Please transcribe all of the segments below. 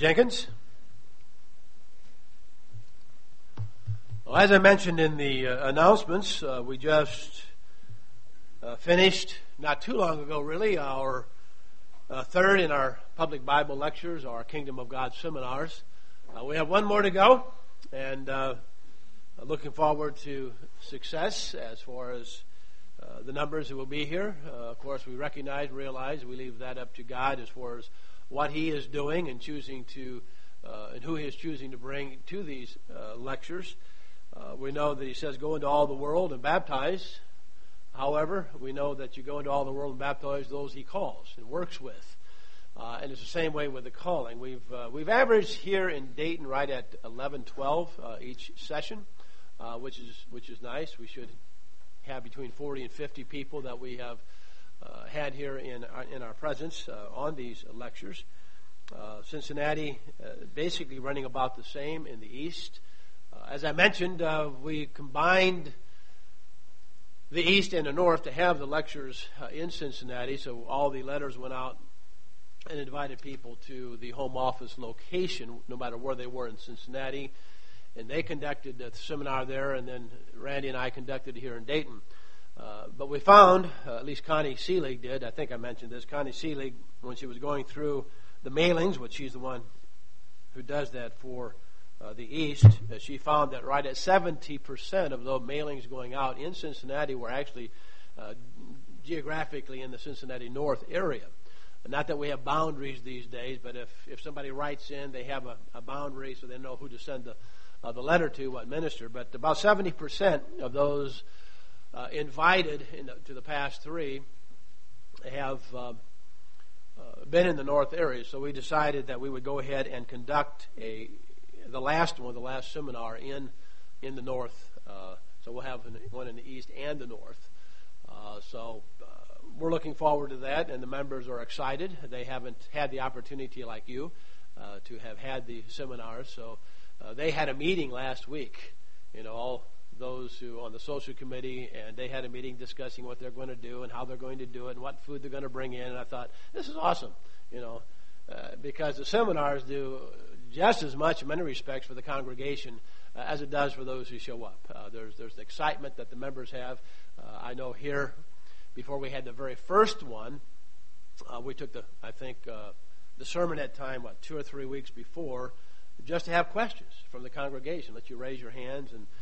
Jenkins. Well, as I mentioned in the announcements, we just finished, not too long ago really, our third in our public Bible lectures, our Kingdom of God seminars. We have one more to go, and looking forward to success as far as the numbers who will be here. Of course, we realize we leave that up to God as far as what He is doing and choosing to, and who He is choosing to bring to these lectures. We know that He says, go into all the world and baptize. However, we know that you go into all the world and baptize those He calls and works with. And it's the same way with the calling. We've averaged here in Dayton right at 11, 12 each session, which is nice. We should have between 40 and 50 people that we have had here in our presence on these lectures. Cincinnati basically running about the same in the east. As I mentioned, we combined the east and the north to have the lectures in Cincinnati, so all the letters went out and invited people to the home office location, no matter where they were in Cincinnati. And they conducted the seminar there, and then Randy and I conducted it here in Dayton. But we found, at least Connie Seelig did, I think I mentioned this, Connie Seelig, when she was going through the mailings, which she's the one who does that for the East, she found that right at 70% of those mailings going out in Cincinnati were actually geographically in the Cincinnati North area. Not that we have boundaries these days, but if somebody writes in, they have a boundary so they know who to send the letter to, what minister. But about 70% of those invited to the past three have been in the north area. So we decided that we would go ahead and conduct the last seminar in the north. So we'll have one in the east and the north. So we're looking forward to that, and the members are excited. They haven't had the opportunity like you to have had the seminars. So they had a meeting last week, all those who on the social committee, and they had a meeting discussing what they're going to do and how they're going to do it and what food they're going to bring in. And I thought, this is awesome, because the seminars do just as much in many respects for the congregation as it does for those who show up. There's the excitement that the members have. I know here, before we had the very first one, we took the sermon at time, 2 or 3 weeks before, just to have questions from the congregation. Let you raise your hands, and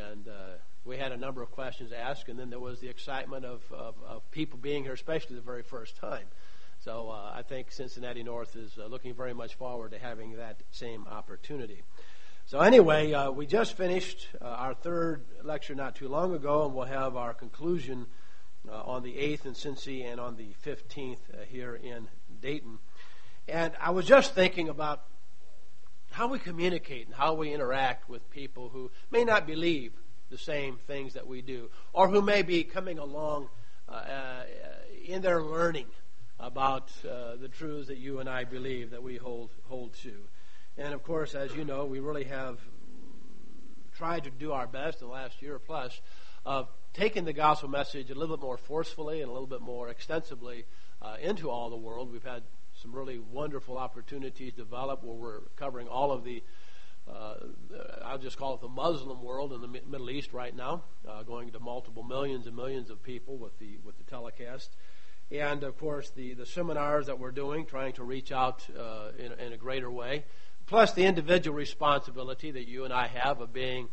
we had a number of questions asked, and then there was the excitement of people being here, especially the very first time. So I think Cincinnati North is looking very much forward to having that same opportunity. So anyway, we just finished our third lecture not too long ago, and we'll have our conclusion on the 8th in Cincy and on the 15th here in Dayton. And I was just thinking about how we communicate and how we interact with people who may not believe the same things that we do, or who may be coming along in their learning about the truths that you and I believe that we hold to. And of course, as you know, we really have tried to do our best in the last year plus of taking the gospel message a little bit more forcefully and a little bit more extensively into all the world. We've had some really wonderful opportunities develop where we're covering all of the, I'll just call it the Muslim world in the Middle East right now, going to multiple millions and millions of people with the telecast. And, of course, the seminars that we're doing, trying to reach out in a greater way, plus the individual responsibility that you and I have of being,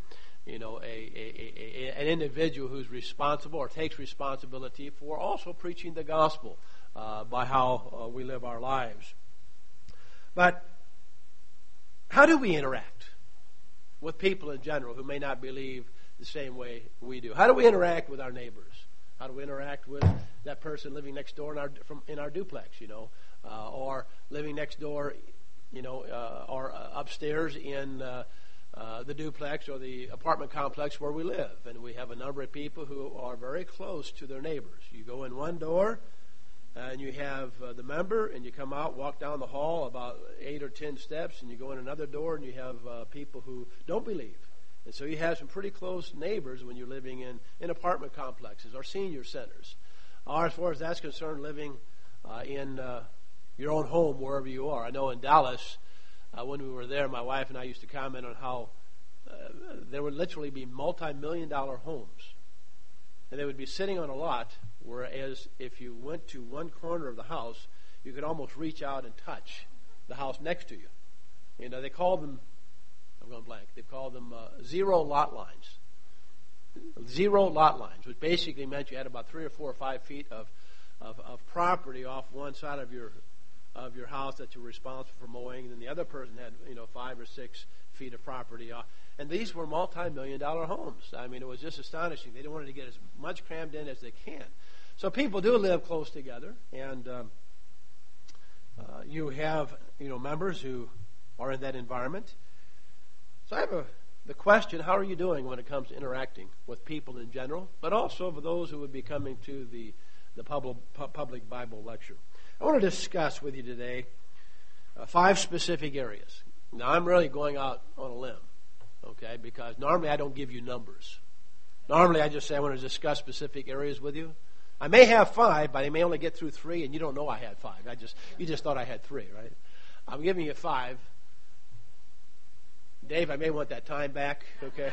an individual who's responsible or takes responsibility for also preaching the gospel by how we live our lives. But how do we interact with people in general who may not believe the same way we do? How do we interact with our neighbors? How do we interact with that person living next door in our duplex, or living next door, or upstairs in the duplex or the apartment complex where we live? And we have a number of people who are very close to their neighbors. You go in one door, and you have the member, and you come out, walk down the hall about 8 or 10 steps, and you go in another door, and you have people who don't believe. And so you have some pretty close neighbors when you're living in apartment complexes or senior centers. Or as far as that's concerned, living in your own home wherever you are. I know in Dallas, when we were there, my wife and I used to comment on how there would literally be multi-million-dollar homes. And they would be sitting on a lot, whereas if you went to one corner of the house, you could almost reach out and touch the house next to you. You know, they called them, I'm going blank, they called them zero lot lines. Zero lot lines, which basically meant you had about 3 or 4 or 5 feet of property off one side of your house that you were responsible for mowing, and then the other person had 5 or 6 feet of property off. And these were multi-million-dollar homes. I mean, it was just astonishing. They wanted to get as much crammed in as they can. So people do live close together, and you have members who are in that environment. So I have the question: how are you doing when it comes to interacting with people in general, but also for those who would be coming to the public Bible lecture? I want to discuss with you today 5 specific areas. Now, I'm really going out on a limb, okay, because normally I don't give you numbers. Normally I just say I want to discuss specific areas with you. I may have 5, but I may only get through 3, and you don't know I had 5. You just thought I had 3, right? I'm giving you 5. Dave, I may want that time back, okay?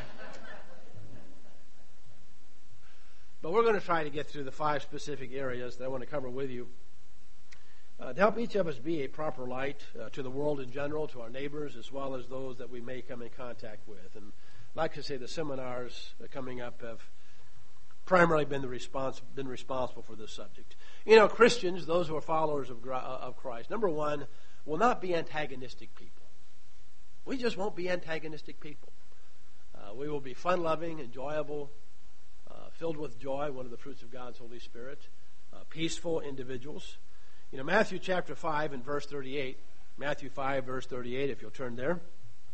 But we're going to try to get through the 5 specific areas that I want to cover with you to help each of us be a proper light to the world in general, to our neighbors, as well as those that we may come in contact with. And like I say, the seminars coming up have primarily been responsible for this subject. Christians, those who are followers of Christ, number one, will not be antagonistic people. We just won't be antagonistic people. We will be fun-loving, enjoyable, filled with joy, one of the fruits of God's Holy Spirit, peaceful individuals. Matthew chapter 5 and verse 38. Matthew 5, verse 38, if you'll turn there.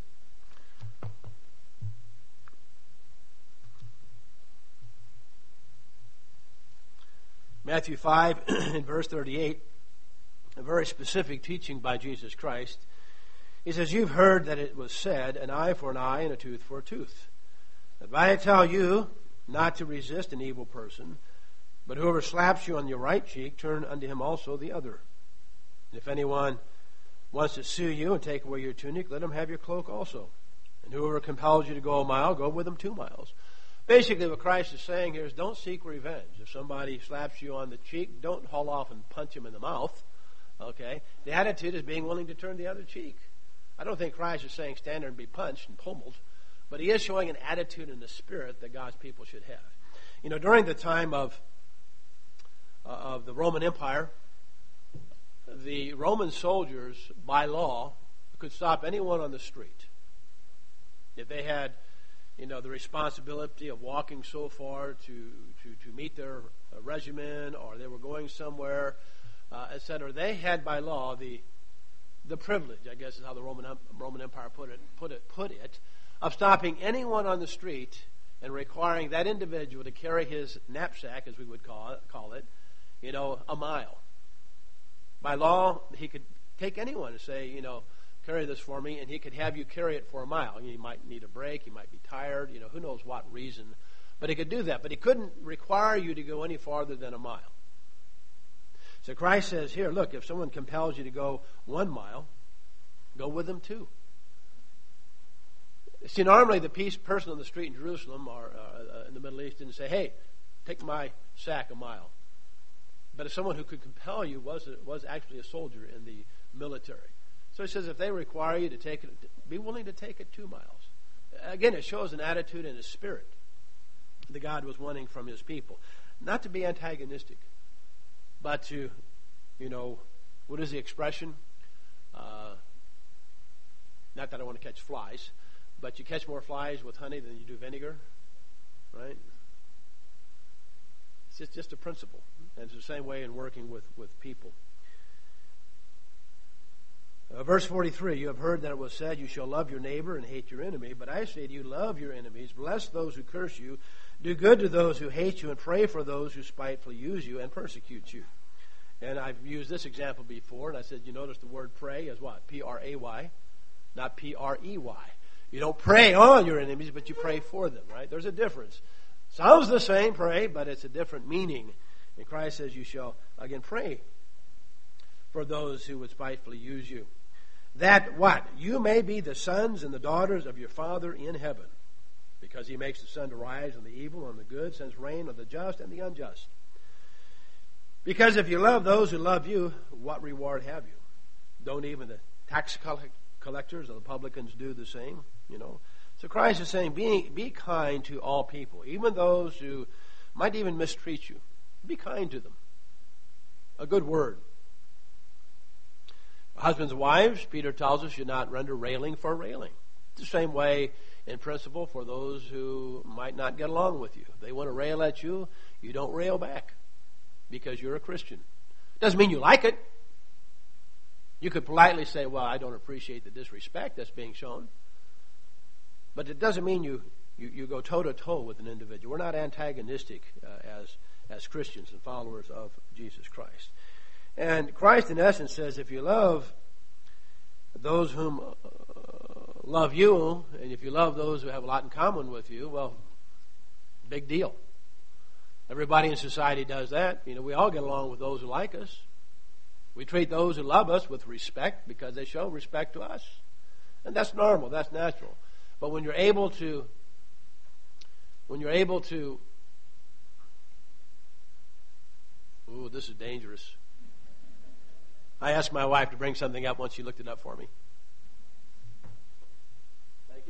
Matthew 5 and verse 38, a very specific teaching by Jesus Christ. He says, "You've heard that it was said, an eye for an eye and a tooth for a tooth. But I tell you not to resist an evil person, but whoever slaps you on your right cheek, turn unto him also the other. And if anyone wants to sue you and take away your tunic, let him have your cloak also. And whoever compels you to go a mile, go with him 2 miles." Basically, what Christ is saying here is don't seek revenge. If somebody slaps you on the cheek, don't haul off and punch him in the mouth. Okay? The attitude is being willing to turn the other cheek. I don't think Christ is saying stand there and be punched and pummeled, but he is showing an attitude and a spirit that God's people should have. During the time of the Roman Empire, the Roman soldiers, by law, could stop anyone on the street. If they had, the responsibility of walking so far to meet their regimen, or they were going somewhere, etc., they had by law the privilege, I guess is how the Roman Empire put it, of stopping anyone on the street and requiring that individual to carry his knapsack, as we would call it, a mile. By law, he could take anyone and say, carry this for me, and he could have you carry it for a mile. He might need a break, he might be tired, who knows what reason, but he could do that. But he couldn't require you to go any farther than a mile. So Christ says here, look, if someone compels you to go 1 mile, go with them 2. See, normally the person on the street in Jerusalem or in the Middle East didn't say, hey, take my sack a mile. But if someone who could compel you was actually a soldier in the military. So he says if they require you to take it, be willing to take it 2 miles. Again, it shows an attitude and a spirit that God was wanting from his people. Not to be antagonistic, but to, what is the expression? Not that I want to catch flies, but you catch more flies with honey than you do vinegar, right? It's just a principle. And it's the same way in working with people. Verse 43, "You have heard that it was said, you shall love your neighbor and hate your enemy. But I say to you, love your enemies, bless those who curse you, do good to those who hate you, and pray for those who spitefully use you and persecute you." And I've used this example before, and I said, you notice the word pray is what? P-R-A-Y, not P-R-E-Y. You don't pray on your enemies, but you pray for them, right? There's a difference. Sounds the same, pray, but it's a different meaning. And Christ says you shall, again, pray for those who would spitefully use you. That what? You may be the sons and the daughters of your Father in heaven, because he makes the sun to rise on the evil and the good, sends rain on the just and the unjust. Because if you love those who love you, what reward have you? Don't even the tax collectors or the publicans do the same? So Christ is saying, be kind to all people, even those who might even mistreat you. Be kind to them. A good word. Husbands and wives, Peter tells us, should not render railing for railing. It's the same way in principle for those who might not get along with you. They want to rail at you, you don't rail back because you're a Christian. Doesn't mean you like it. You could politely say, well, I don't appreciate the disrespect that's being shown. But it doesn't mean you go toe-to-toe with an individual. We're not antagonistic as Christians and followers of Jesus Christ. And Christ, in essence, says, if you love those whom love you, and if you love those who have a lot in common with you, well, big deal. Everybody in society does that. We all get along with those who like us. We treat those who love us with respect because they show respect to us. And that's normal, that's natural. But when you're able to ooh, this is dangerous. I asked my wife to bring something up once she looked it up for me. Thank you.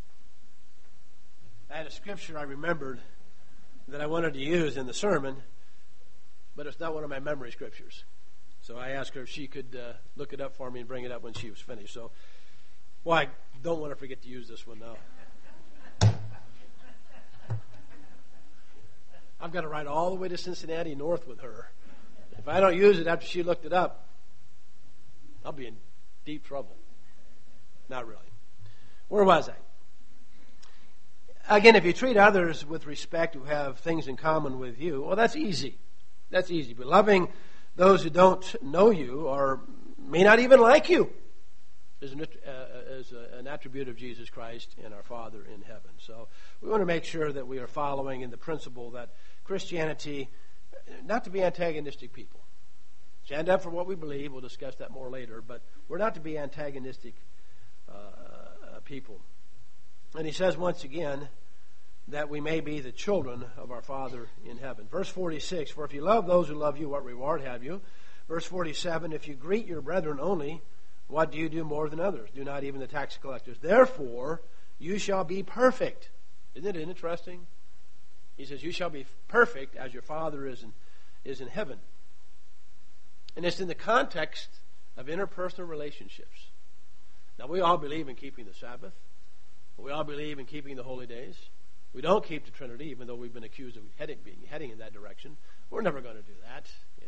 I had a scripture I remembered that I wanted to use in the sermon, but it's not one of my memory scriptures. So I asked her if she could look it up for me and bring it up when she was finished. So, well, I don't want to forget to use this one now. I've got to ride all the way to Cincinnati north with her. If I don't use it after she looked it up, I'll be in deep trouble. Not really. Where was I? Again, if you treat others with respect who have things in common with you, well, that's easy. That's easy. But loving those who don't know you or may not even like you is an attribute of Jesus Christ and our Father in heaven. So we want to make sure that we are following in the principle that Christianity, not to be antagonistic people. Stand up for what we believe. We'll discuss that more later. But we're not to be antagonistic people. And he says once again that we may be the children of our Father in heaven. Verse 46, for if you love those who love you, what reward have you? Verse 47, if you greet your brethren only, what do you do more than others? Do not even the tax collectors. Therefore, you shall be perfect. Isn't it interesting? He says, you shall be perfect as your Father is in heaven. And it's in the context of interpersonal relationships. Now, we all believe in keeping the Sabbath. We all believe in keeping the holy days. We don't keep the Trinity, even though we've been accused of heading in that direction. We're never going to do that,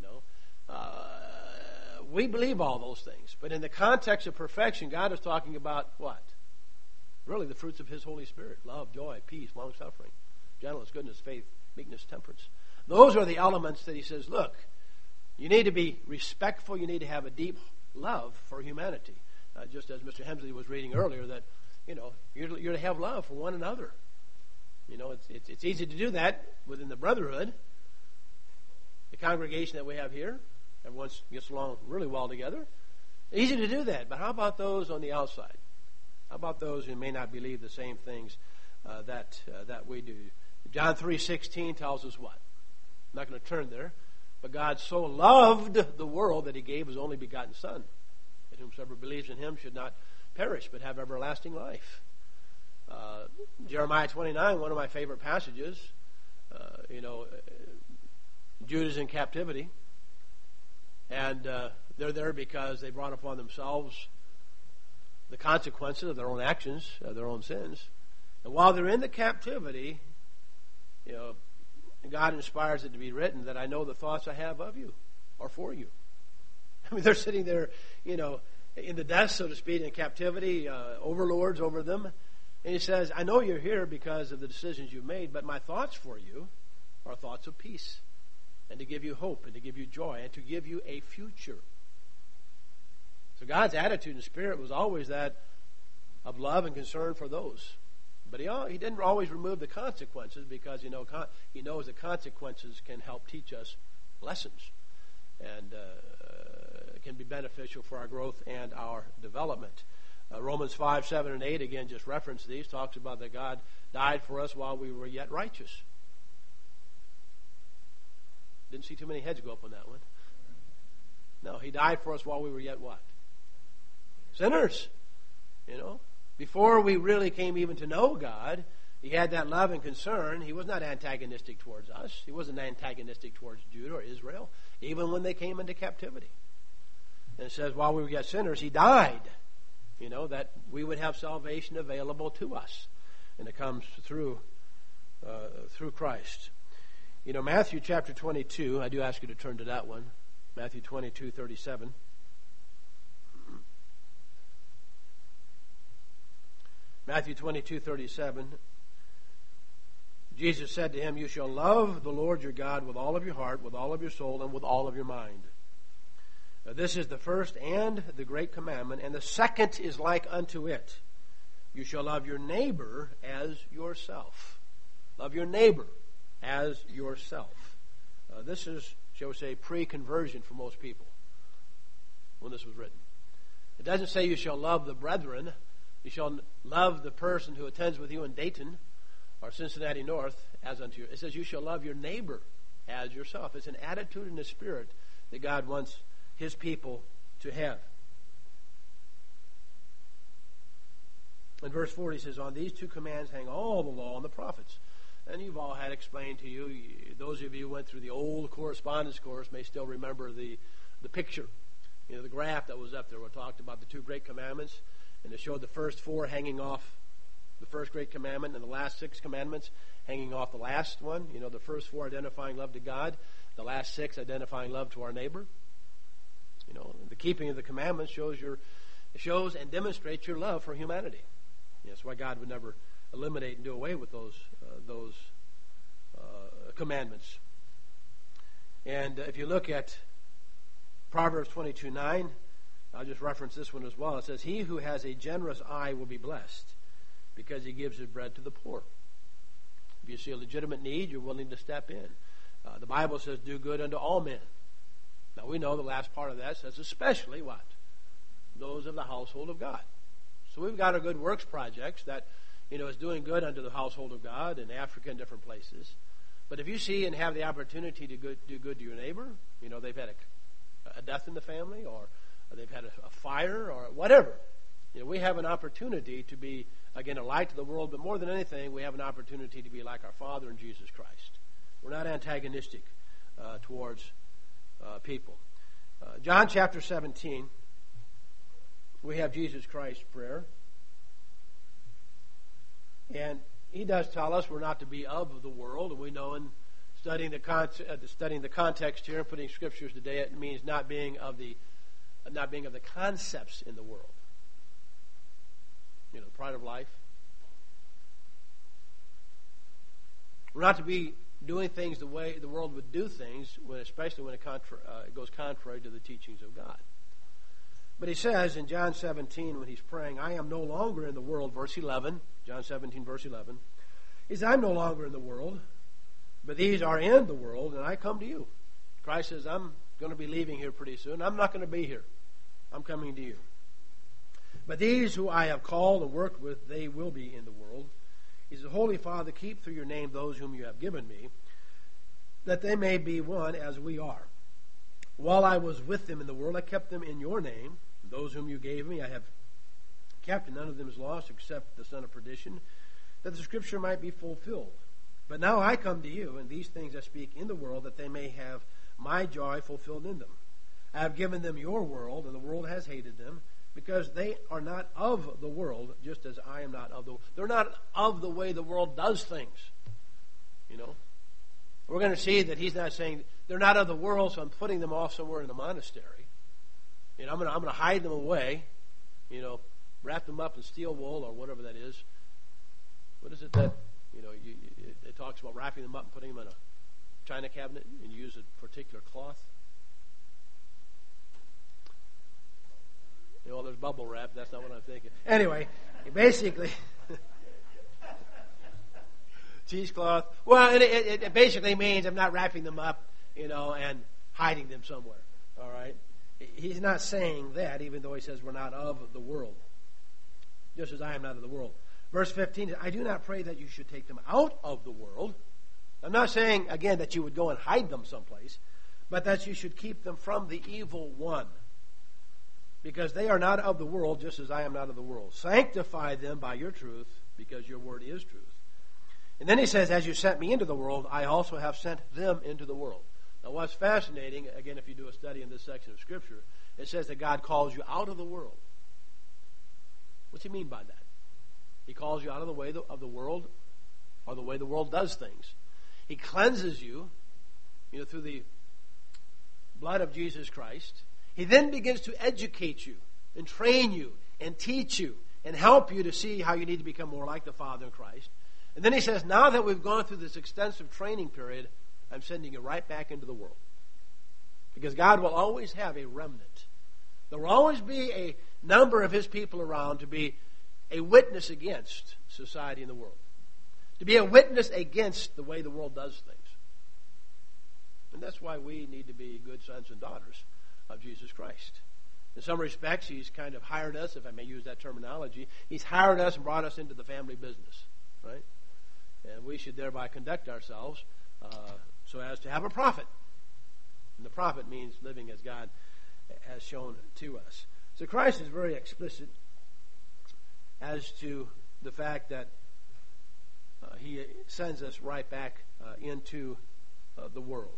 We believe all those things. But in the context of perfection, God is talking about what? Really the fruits of His Holy Spirit. Love, joy, peace, long-suffering, gentleness, goodness, faith, meekness, temperance. Those are the elements that He says, look, you need to be respectful. You need to have a deep love for humanity. Just as Mr. Hemsley was reading earlier, that, you're to have love for one another. It's easy to do that within the brotherhood, the congregation that we have here. Everyone gets along really well together. Easy to do that, but how about those on the outside? How about those who may not believe the same things that we do? John 3:16 tells us what? I'm not going to turn there, but God so loved the world that He gave His only begotten Son, that whomsoever believes in Him should not perish but have everlasting life. Jeremiah 29, one of my favorite passages. Judah's in captivity, and they're there because they brought upon themselves the consequences of their own actions, their own sins. And while they're in the captivity, God inspires it to be written that I know the thoughts I have of you or for you. I mean, they're sitting there, in the dust, so to speak, in captivity, overlords over them. And He says, I know you're here because of the decisions you've made, but my thoughts for you are thoughts of peace, and to give you hope, and to give you joy, and to give you a future. So God's attitude and spirit was always that of love and concern for those. But He didn't always remove the consequences, because He knows the consequences can help teach us lessons and can be beneficial for our growth and our development. Romans 5, 7, and 8, again, just reference these, talks about that God died for us while we were yet righteous. Didn't see too many heads go up on that one. No, He died for us while we were yet what? Sinners. Before we really came even to know God, He had that love and concern. He was not antagonistic towards us. He wasn't antagonistic towards Judah or Israel, even when they came into captivity. And it says, while we were yet sinners, He died, that we would have salvation available to us. And it comes through Christ. Matthew chapter 22, I do ask you to turn to that one. Matthew 22:37. Matthew 22:37. Jesus said to him, "You shall love the Lord your God with all of your heart, with all of your soul, and with all of your mind. This is the first and the great commandment, and the second is like unto it. You shall love your neighbor as yourself." Love your neighbor as yourself. This is, shall we say, pre-conversion for most people when this was written. It doesn't say you shall love the brethren. You shall love the person who attends with you in Dayton or Cincinnati North as unto you. It says you shall love your neighbor as yourself. It's an attitude and a spirit that God wants His people to have. In verse 4 He says, "On these two commands hang all the law and the prophets." And you've all had explained to you, those of you who went through the old correspondence course may still remember the picture, the graph that was up there where it talked about the two great commandments, and it showed the first four hanging off the first great commandment and the last 6 commandments hanging off the last one. The first 4 identifying love to God, the last 6 identifying love to our neighbor. The keeping of the commandments shows and demonstrates your love for humanity. That's why God would never eliminate and do away with those commandments. And if you look at Proverbs 22:9, I'll just reference this one as well. It says, "He who has a generous eye will be blessed, because he gives his bread to the poor." If you see a legitimate need, you're willing to step in. The Bible says, "Do good unto all men." Now we know the last part of that says, especially what? Those of the household of God. So we've got our good works projects that is doing good unto the household of God in Africa and different places. But if you see and have the opportunity to do good to your neighbor, they've had a death in the family, or they've had a fire, or whatever. We have an opportunity to be, again, a light to the world, but more than anything, we have an opportunity to be like our Father in Jesus Christ. We're not antagonistic towards people. John chapter 17, we have Jesus Christ's prayer. And He does tell us we're not to be of the world. And we know in studying the context here and putting scriptures today, it means not being of the concepts in the world. The pride of life. We're not to be doing things the way the world would do things, especially when it goes contrary to the teachings of God. But He says in John 17, when He's praying, "I am no longer in the world," verse 11, John 17, verse 11, He says, "I'm no longer in the world, but these are in the world, and I come to you." Christ says, "I'm going to be leaving here pretty soon. I'm not going to be here. I'm coming to you. But these who I have called and worked with, they will be in the world. He says, Holy Father, keep through your name those whom you have given me, that they may be one as we are. While I was with them in the world, I kept them in your name. Those whom you gave me, I have kept, and none of them is lost except the son of perdition, that the scripture might be fulfilled. But now I come to you, and these things I speak in the world, that they may have my joy fulfilled in them. I have given them your world, and the world has hated them, because they are not of the world, just as I am not of the world. They're not of the way the world does things. We're going to see that He's not saying they're not of the world, so I'm putting them off somewhere in a monastery. I'm going to hide them away, wrap them up in steel wool or whatever that is. What is it that, it talks about wrapping them up and putting them in a china cabinet and use a particular cloth? There's bubble wrap. That's not what I'm thinking. Anyway, basically, cheesecloth. Well, it basically means I'm not wrapping them up, and hiding them somewhere. All right. he's not saying that, even though he says we're not of the world, just as I am not of the world. Verse 15, I do not pray that you should take them out of the world. I'm not saying, again, that you would go and hide them someplace, but that you should keep them from the evil one. Because they are not of the world, just as I am not of the world. Sanctify them by your truth, because your word is truth. And then he says, as you sent me into the world, I also have sent them into the world. Now what's fascinating, again, if you do a study in this section of Scripture, it says that God calls you out of the world. What's he mean by that? He calls you out of the way of the world, or the way the world does things. He cleanses you, through the blood of Jesus Christ. He then begins to educate you and train you and teach you and help you to see how you need to become more like the Father in Christ. And then he says, now that we've gone through this extensive training period, I'm sending you right back into the world. Because God will always have a remnant. There will always be a number of his people around to be a witness against society and the world. To be a witness against the way the world does things. And that's why we need to be good sons and daughters of Jesus Christ. In some respects, he's kind of hired us, if I may use that terminology. He's hired us and brought us into the family business, right? And we should thereby conduct ourselves so as to have a profit. And the profit means living as God has shown to us. So Christ is very explicit as to the fact that he sends us right back into the world.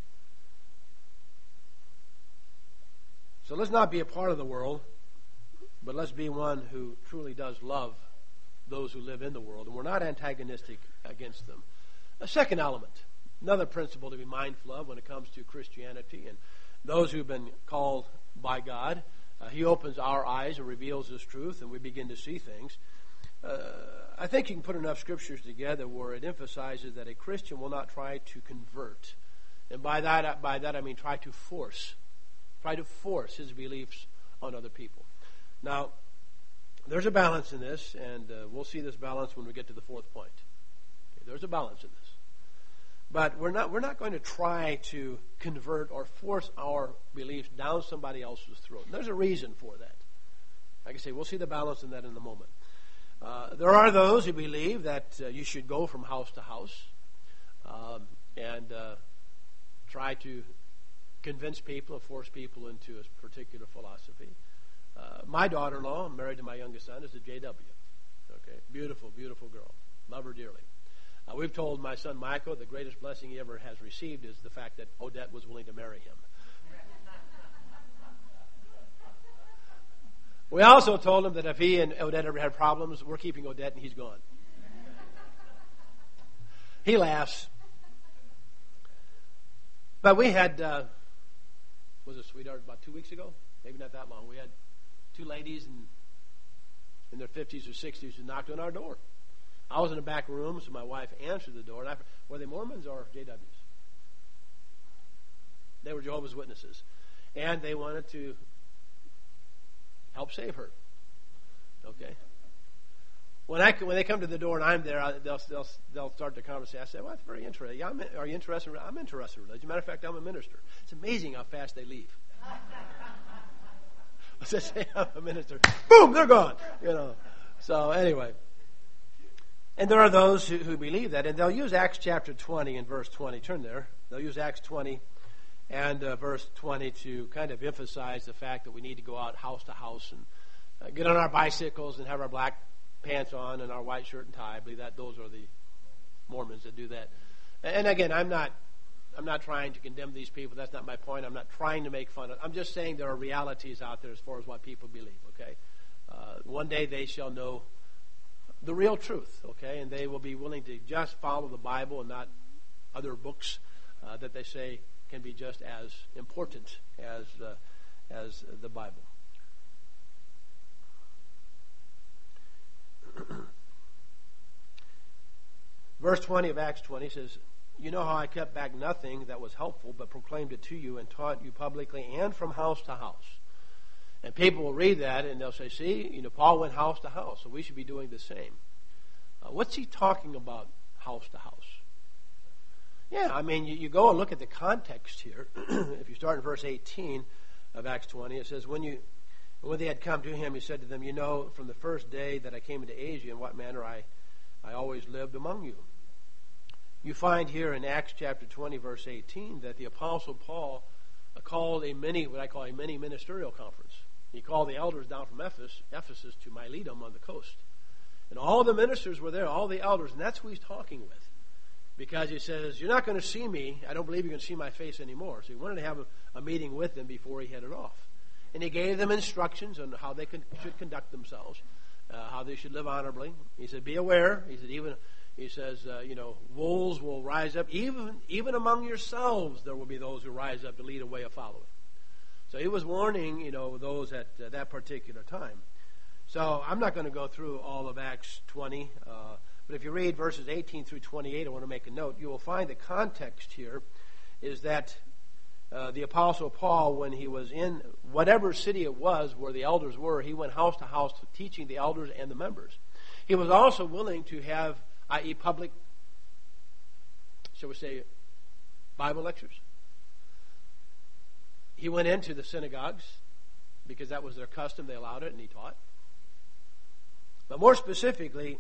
So let's not be a part of the world, but let's be one who truly does love those who live in the world, and we're not antagonistic against them. A second element, another principle to be mindful of when it comes to Christianity and those who've been called by God. He opens our eyes and reveals his truth, and we begin to see things. I think you can put enough scriptures together where it emphasizes that a Christian will not try to convert. And by that I mean try to force his beliefs on other people. Now, there's a balance in this, and we'll see this balance when we get to the fourth point. Okay, there's a balance in this. But we're not going to try to convert or force our beliefs down somebody else's throat. And there's a reason for that. Like I say, we'll see the balance in that in a moment. There are those who believe that you should go from house to house and try to convince people, force people into a particular philosophy. My daughter-in-law, married to my youngest son, is a JW. Okay, beautiful, beautiful girl. Love her dearly. We've told my son Michael the greatest blessing he ever has received is the fact that Odette was willing to marry him. We also told him that if he and Odette ever had problems, we're keeping Odette and he's gone. He laughs. But we had, was it, sweetheart, about 2 weeks ago? Maybe not that long. We had two ladies in their 50s or 60s who knocked on our door. I was in the back room, so my wife answered the door. And were they Mormons or JWs? They were Jehovah's Witnesses. And they wanted to help save her. Okay? When they come to the door and I'm there, they'll start the conversation. I say, well, that's very interesting. Yeah, are you interested? I'm interested in religion. As a matter of fact, I'm a minister. It's amazing how fast they leave. I say, I'm a minister. Boom, they're gone. So anyway. And there are those who believe that, and they'll use Acts chapter 20 and verse 20. Turn there. They'll use Acts 20 and verse 20 to kind of emphasize the fact that we need to go out house to house and get on our bicycles and have our black pants on and our white shirt and tie. I believe that those are the Mormons that do that. And again, I'm not trying to condemn these people. That's not my point. I'm not trying to make fun of. I'm just saying there are realities out there as far as what people believe. Okay, one day they shall know the real truth, okay? And they will be willing to just follow the Bible and not other books that they say can be just as important as the Bible. Verse 20 of Acts 20 says, you know how I kept back nothing that was helpful, but proclaimed it to you and taught you publicly and from house to house. And people will read that and they'll say, see, Paul went house to house, so we should be doing the same. What's he talking about, house to house? Yeah, I mean, you go and look at the context here. If you start in verse 18, of Acts 20. It says, when they had come to him, he said to them, you know from the first day that I came into Asia in what manner I always lived among you. You find here in Acts chapter 20, verse 18, that the Apostle Paul called what I call a mini ministerial conference. He called the elders down from Ephesus to Miletum on the coast. And all the ministers were there, all the elders, and that's who he's talking with. Because he says, you're not going to see me. I don't believe you're going to see my face anymore. So he wanted to have a meeting with them before he headed off. And he gave them instructions on how they should conduct themselves, how they should live honorably. He said, be aware. He says, wolves will rise up. Even among yourselves there will be those who rise up to lead away a following. So he was warning, those at that particular time. So I'm not going to go through all of Acts 20, but if you read verses 18 through 28, I want to make a note. You will find the context here is that the Apostle Paul, when he was in whatever city it was where the elders were, he went house to house teaching the elders and the members. He was also willing to have, i.e. public, shall we say, Bible lectures. He went into the synagogues because that was their custom. They allowed it, and he taught. But more specifically,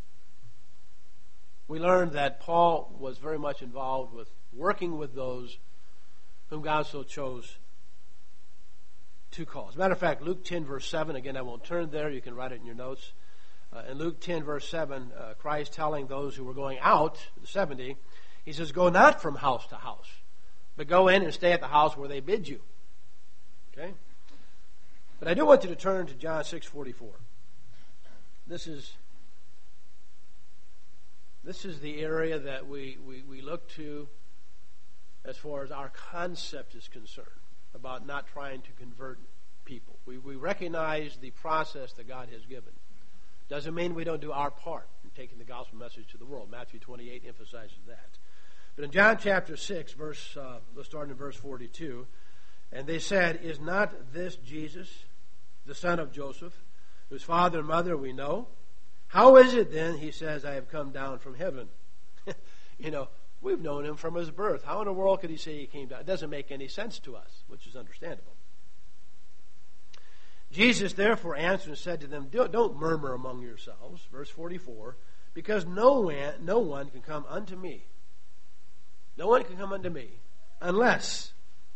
we learned that Paul was very much involved with working with those whom God so chose to call. As a matter of fact, Luke 10, verse 7, again, I won't turn there. You can write it in your notes. In Luke 10, verse 7, Christ telling those who were going out, the 70, he says, go not from house to house, but go in and stay at the house where they bid you. Okay? But I do want you to turn to John 6:44. This is the area that we look to as far as our concept is concerned, about not trying to convert people. We recognize the process that God has given. Doesn't mean we don't do our part in taking the gospel message to the world. Matthew 28 emphasizes that. But in John chapter 6, let's start in verse 42, and they said, is not this Jesus, the son of Joseph, whose father and mother we know? How is it then, he says, I have come down from heaven? We've known him from his birth. How in the world could he say he came down? It doesn't make any sense to us, which is understandable. Jesus therefore answered and said to them, don't murmur among yourselves, verse 44, because no one can come unto me. No one can come unto me unless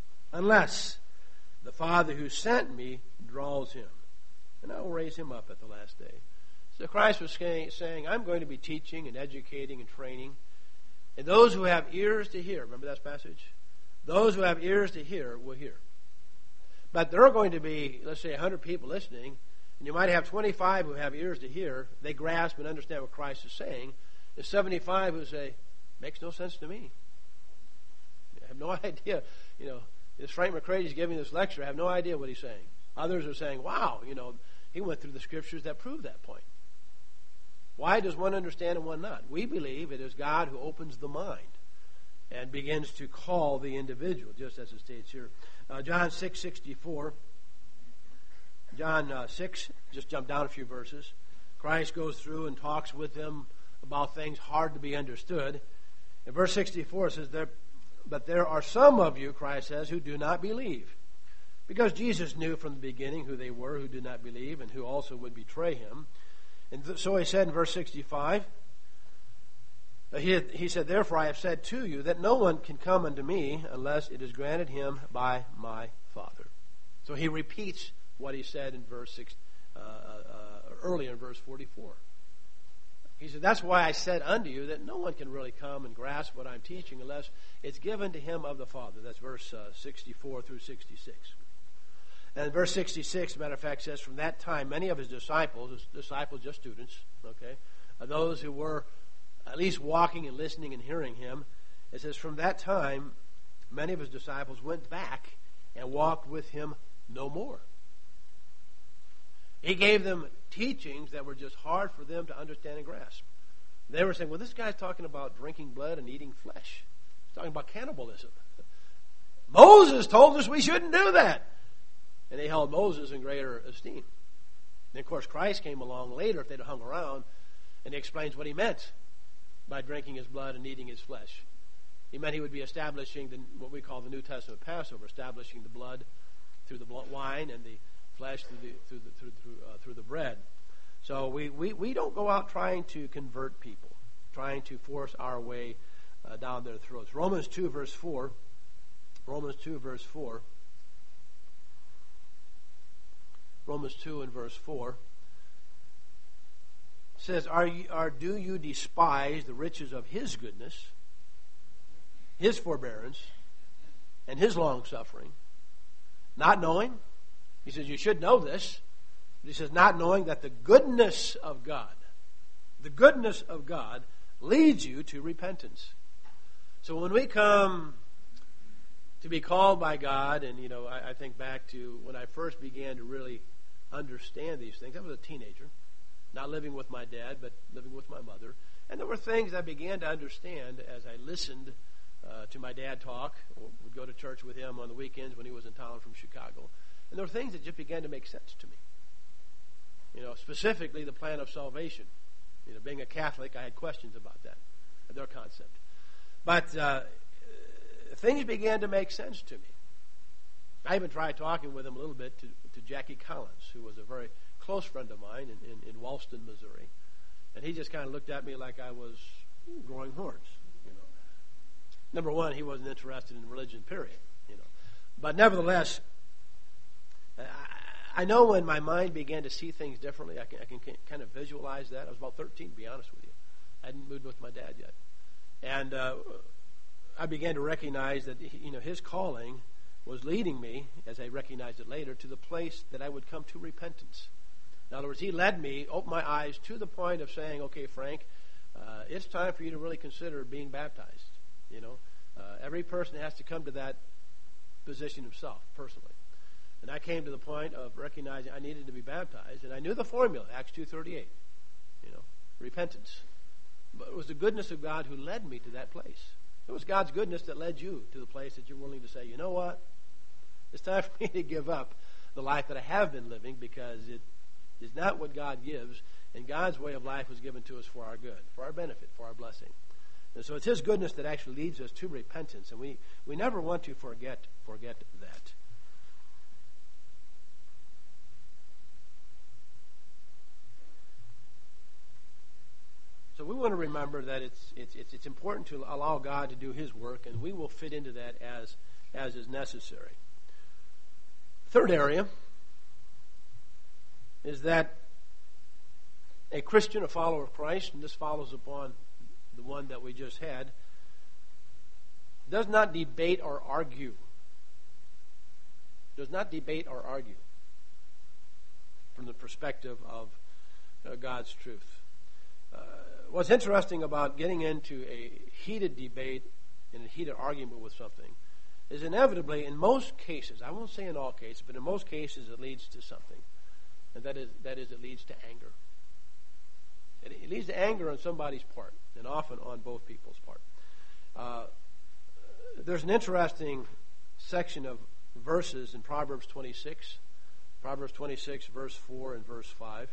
the Father who sent me draws him. And I will raise him up at the last day. So Christ was saying, I'm going to be teaching and educating and training. And those who have ears to hear, remember that passage? Those who have ears to hear will hear. But there are going to be, let's say, 100 people listening, and you might have 25 who have ears to hear. They grasp and understand what Christ is saying. There's 75 who say, makes no sense to me. I have no idea. This Frank McCrady's giving this lecture. I have no idea what he's saying. Others are saying, wow, he went through the scriptures that prove that point. Why does one understand and one not? We believe it is God who opens the mind and begins to call the individual, just as it states here. John 6:64. John 6, just jump down a few verses. Christ goes through and talks with them about things hard to be understood. In verse 64 it says, but there are some of you, Christ says, who do not believe. Because Jesus knew from the beginning who they were who did not believe and who also would betray him. And so he said in verse 65, he said, therefore I have said to you that no one can come unto me unless it is granted him by my Father. So he repeats what he said in verse 6, earlier in verse 44. He said, that's why I said unto you that no one can really come and grasp what I'm teaching unless it's given to him of the Father. That's verse 64 through 66. And verse 66, as a matter of fact, says, from that time, many of his disciples just students, okay, those who were at least walking and listening and hearing him, it says, from that time, many of his disciples went back and walked with him no more. He gave them teachings that were just hard for them to understand and grasp. They were saying, well, this guy's talking about drinking blood and eating flesh. He's talking about cannibalism. Moses told us we shouldn't do that. And they held Moses in greater esteem. And of course, Christ came along later, if they'd hung around, and he explains what he meant by drinking his blood and eating his flesh. He meant he would be establishing what we call the New Testament Passover, establishing the blood through the wine, and the flesh through the bread. So we don't go out trying to convert people, trying to force our way down their throats. Romans 2 verse 4. Romans 2 and verse 4 says, do you despise the riches of His goodness, His forbearance, and His long suffering, not knowing? He says you should know this. He says not knowing that the goodness of God leads you to repentance. So when we come to be called by God, and I think back to when I first began to really understand these things. I was a teenager, not living with my dad, but living with my mother. And there were things I began to understand as I listened to my dad talk, or would go to church with him on the weekends when he was in town from Chicago. And there were things that just began to make sense to me. Specifically the plan of salvation. Being a Catholic, I had questions about that, their concept. But things began to make sense to me. I even tried talking with him a little bit to Jackie Collins, who was a very close friend of mine in Walston, Missouri. And he just kind of looked at me like I was growing horns. Number one, he wasn't interested in religion, period. But nevertheless, I know when my mind began to see things differently, I can kind of visualize that. I was about 13, to be honest with you. I hadn't moved with my dad yet. And I began to recognize that his calling was leading me, as I recognized it later, to the place that I would come to repentance. In other words, he led me, opened my eyes to the point of saying, okay, Frank, it's time for you to really consider being baptized. Every person has to come to that position himself, personally. And I came to the point of recognizing I needed to be baptized, and I knew the formula, Acts 2:38, repentance. But it was the goodness of God who led me to that place. It was God's goodness that led you to the place that you're willing to say, you know what? It's time for me to give up the life that I have been living, because it is not what God gives, and God's way of life was given to us for our good, for our benefit, for our blessing. And so it's His goodness that actually leads us to repentance, and we never want to forget that. So we want to remember that it's important to allow God to do His work, and we will fit into that as is necessary. Third area is that a Christian, a follower of Christ, and this follows upon the one that we just had, does not debate or argue. Does not debate or argue from the perspective of God's truth. What's interesting about getting into a heated debate and a heated argument with something is inevitably, in most cases, I won't say in all cases, but in most cases it leads to something. And that is it leads to anger. It leads to anger on somebody's part, and often on both people's part. There's an interesting section of verses in Proverbs 26. Proverbs 26, verse 4 and verse 5.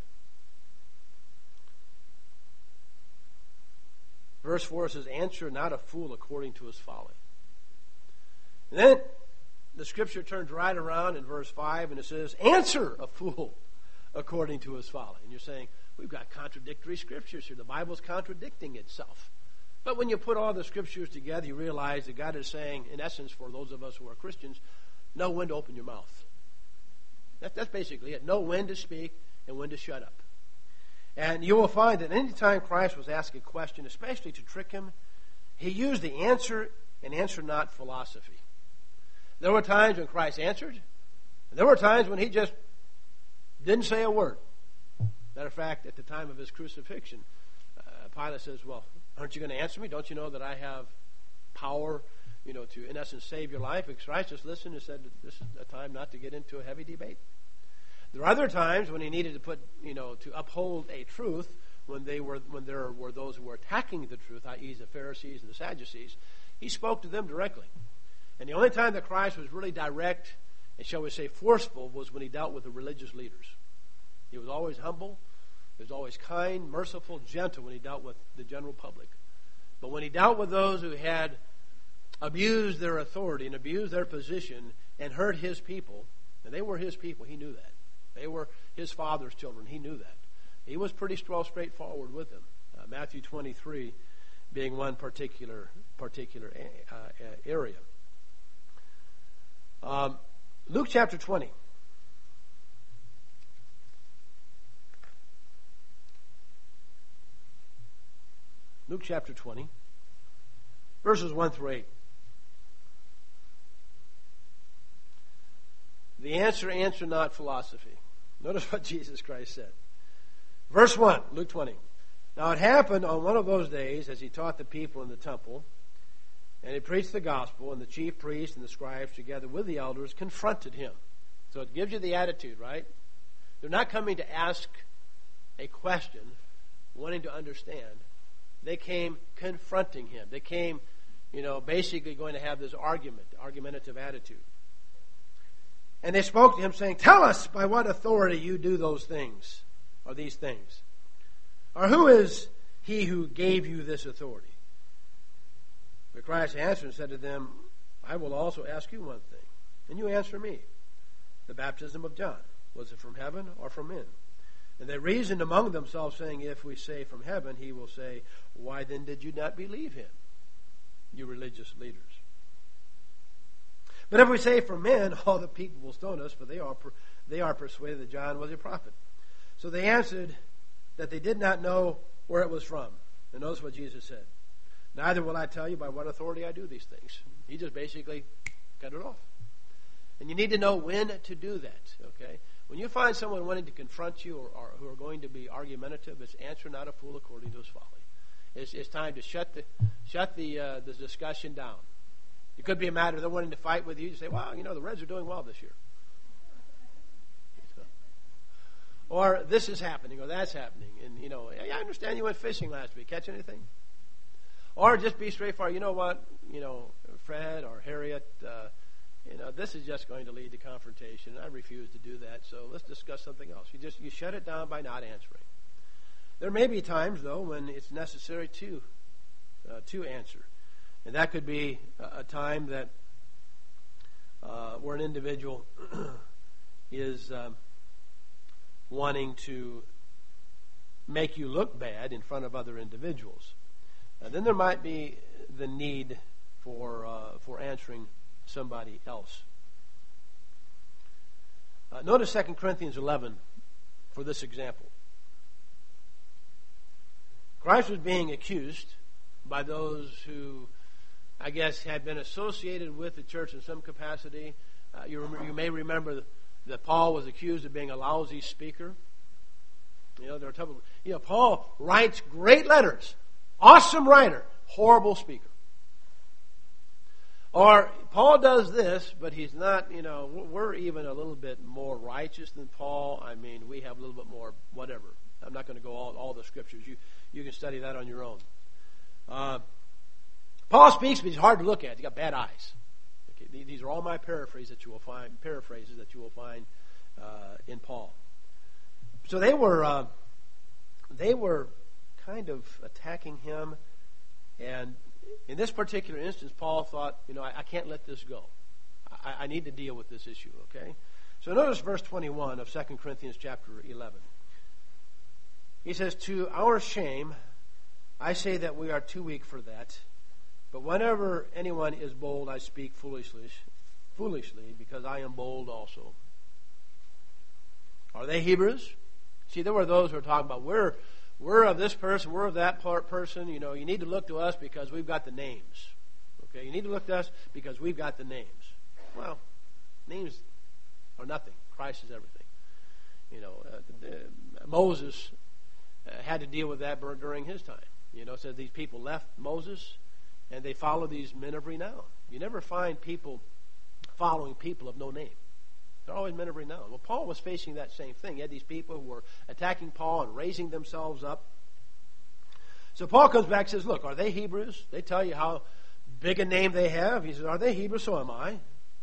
Verse 4 says, answer not a fool according to his folly. And then the scripture turns right around in verse 5 and it says, answer a fool according to his folly. And you're saying, we've got contradictory scriptures here. The Bible's contradicting itself. But when you put all the scriptures together, you realize that God is saying, in essence, for those of us who are Christians, know when to open your mouth. That's basically it. Know when to speak and when to shut up. And you will find that any time Christ was asked a question, especially to trick him, he used the answer and answer not philosophy. There were times when Christ answered, and there were times when he just didn't say a word. Matter of fact, at the time of his crucifixion, Pilate says, well, aren't you going to answer me? Don't you know that I have power, to, in essence, save your life? Because Christ just listened and said, this is a time not to get into a heavy debate. There are other times when he needed to put, to uphold a truth when there were those who were attacking the truth, i.e. the Pharisees and the Sadducees. He spoke to them directly. And the only time that Christ was really direct and, shall we say, forceful was when he dealt with the religious leaders. He was always humble. He was always kind, merciful, gentle when he dealt with the general public. But when he dealt with those who had abused their authority and abused their position and hurt his people, And they were his people. He knew that. They were his father's children. He knew that. He was pretty straightforward with them. Matthew 23 being one particular area. Luke chapter 20. Luke chapter 20, verses 1 through 8. The answer not philosophy. Notice what Jesus Christ said. Verse 1, Luke 20. Now it happened on one of those days, as he taught the people in the temple, and he preached the gospel, and the chief priests and the scribes, together with the elders, confronted him. So it gives you the attitude, right? They're not coming to ask a question, wanting to understand. They came confronting him. They came, basically going to have this argumentative attitude. And they spoke to him saying, "Tell us by what authority you do those things, or these things. Or who is he who gave you this authority?" But Christ answered and said to them, "I will also ask you one thing, and you answer me. The baptism of John, was it from heaven or from men?" And they reasoned among themselves, saying, "If we say from heaven, he will say, why then did you not believe him, you religious leaders? But if we say from men, all the people will stone us, for they are persuaded that John was a prophet." So they answered that they did not know where it was from. And notice what Jesus said. "Neither will I tell you by what authority I do these things." He just basically cut it off. And you need to know when to do that, okay? When you find someone wanting to confront you or who are going to be argumentative, it's answer not a fool according to his folly. It's time to shut the discussion down. It could be a matter of they're wanting to fight with you. You say, "Well, the Reds are doing well this year." Or this is happening, or that's happening. And, I understand you went fishing last week. Catch anything? Or just be straightforward. You know what? Fred or Harriet, this is just going to lead to confrontation. I refuse to do that, so let's discuss something else. You shut it down by not answering. There may be times, though, when it's necessary to answer. And that could be a time that where an individual is wanting to make you look bad in front of other individuals. Then there might be the need for answering somebody else. Notice 2 Corinthians 11 for this example. Christ was being accused by those who, I guess, had been associated with the church in some capacity. You may remember that Paul was accused of being a lousy speaker. Paul writes great letters, awesome writer, horrible speaker. Or Paul does this, but he's not, we're even a little bit more righteous than Paul. I mean, we have a little bit more whatever. I'm not going to go all the scriptures. You can study that on your own. Paul speaks, but he's hard to look at. He's got bad eyes. Okay, these are all my paraphrases that you will find in Paul. So they were kind of attacking him, and in this particular instance, Paul thought, I can't let this go. I need to deal with this issue, okay? So notice verse 21 of 2 Corinthians chapter 11. He says, "To our shame, I say that we are too weak for that. But whenever anyone is bold, I speak foolishly, because I am bold also." Are they Hebrews? See, there were those who were talking about, we're of this person, we're of that person. You need to look to us because we've got the names. Okay, you need to look to us because we've got the names. Well, names are nothing. Christ is everything. Moses had to deal with that during his time. It says these people left Moses and they followed these men of renown. You never find people following people of no name. They're always men of renown. Well, Paul was facing that same thing. He had these people who were attacking Paul and raising themselves up. So Paul comes back and says, look, are they Hebrews? They tell you how big a name they have. He says, are they Hebrews? So am I.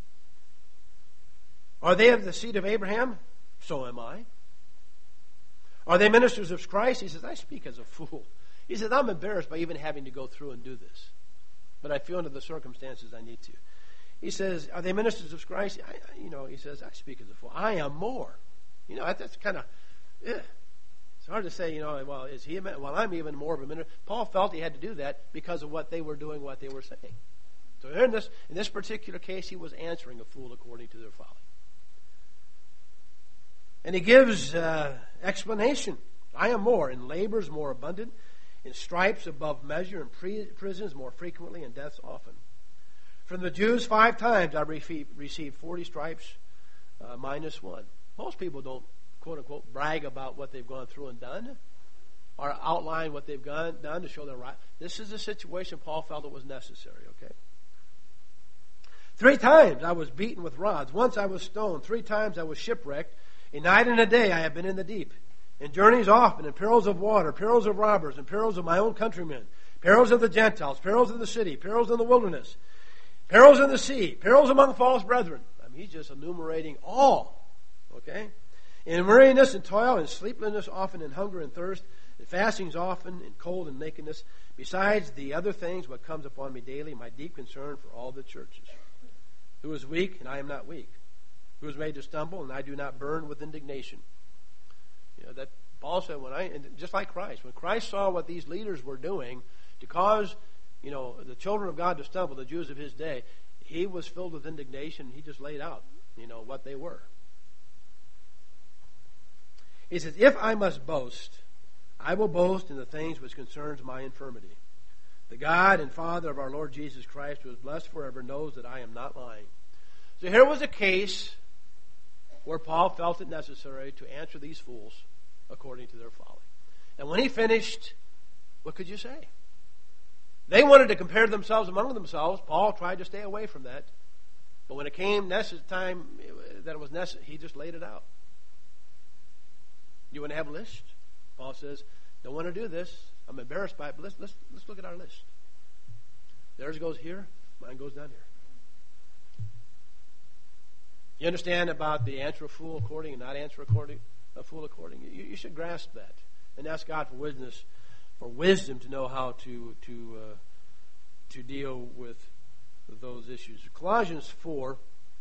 Are they of the seed of Abraham? So am I. Are they ministers of Christ? He says, I speak as a fool. He says, I'm embarrassed by even having to go through and do this. But I feel under the circumstances I need to. He says, are they ministers of Christ? He says, I speak as a fool. I am more. That's kind of, it's hard to say, well, is he? Well, I'm even more of a minister. Paul felt he had to do that because of what they were doing, what they were saying. So in this particular case, he was answering a fool according to their folly. And he gives explanation. I am more, in labors more abundant, in stripes above measure, in prisons more frequently, and deaths often. From the Jews 5 times I received 40 stripes minus 1. Most people don't, quote unquote, brag about what they've gone through and done, or outline what they've done to show they're right. This is a situation Paul felt it was necessary, okay? 3 times I was beaten with rods. Once I was stoned. 3 times I was shipwrecked. A night and a day I have been in the deep. In journeys often, in perils of water, perils of robbers, and perils of my own countrymen, perils of the Gentiles, perils of the city, perils in the wilderness, perils in the sea, perils among false brethren. He's just enumerating all. Okay? In weariness and toil, and sleeplessness often, in hunger and thirst, and fastings often, in cold and nakedness. Besides the other things, what comes upon me daily, my deep concern for all the churches. Who is weak, and I am not weak? Who is made to stumble, and I do not burn with indignation? That Paul said, just like Christ, when Christ saw what these leaders were doing to cause, the children of God to stumble, the Jews of his day, he was filled with indignation. He just laid out, what they were. He says, if I must boast, I will boast in the things which concerns my infirmity. The God and Father of our Lord Jesus Christ, who is blessed forever, knows that I am not lying. So here was a case where Paul felt it necessary to answer these fools according to their folly. And when he finished, what could you say? They wanted to compare themselves among themselves. Paul tried to stay away from that. But when it came time that it was necessary, he just laid it out. You want to have a list? Paul says, don't want to do this. I'm embarrassed by it, but let's look at our list. Theirs goes here, mine goes down here. You understand about the answer a fool according and not answer a fool according? You should grasp that and ask God for wisdom to know how to deal with those issues. Colossians 4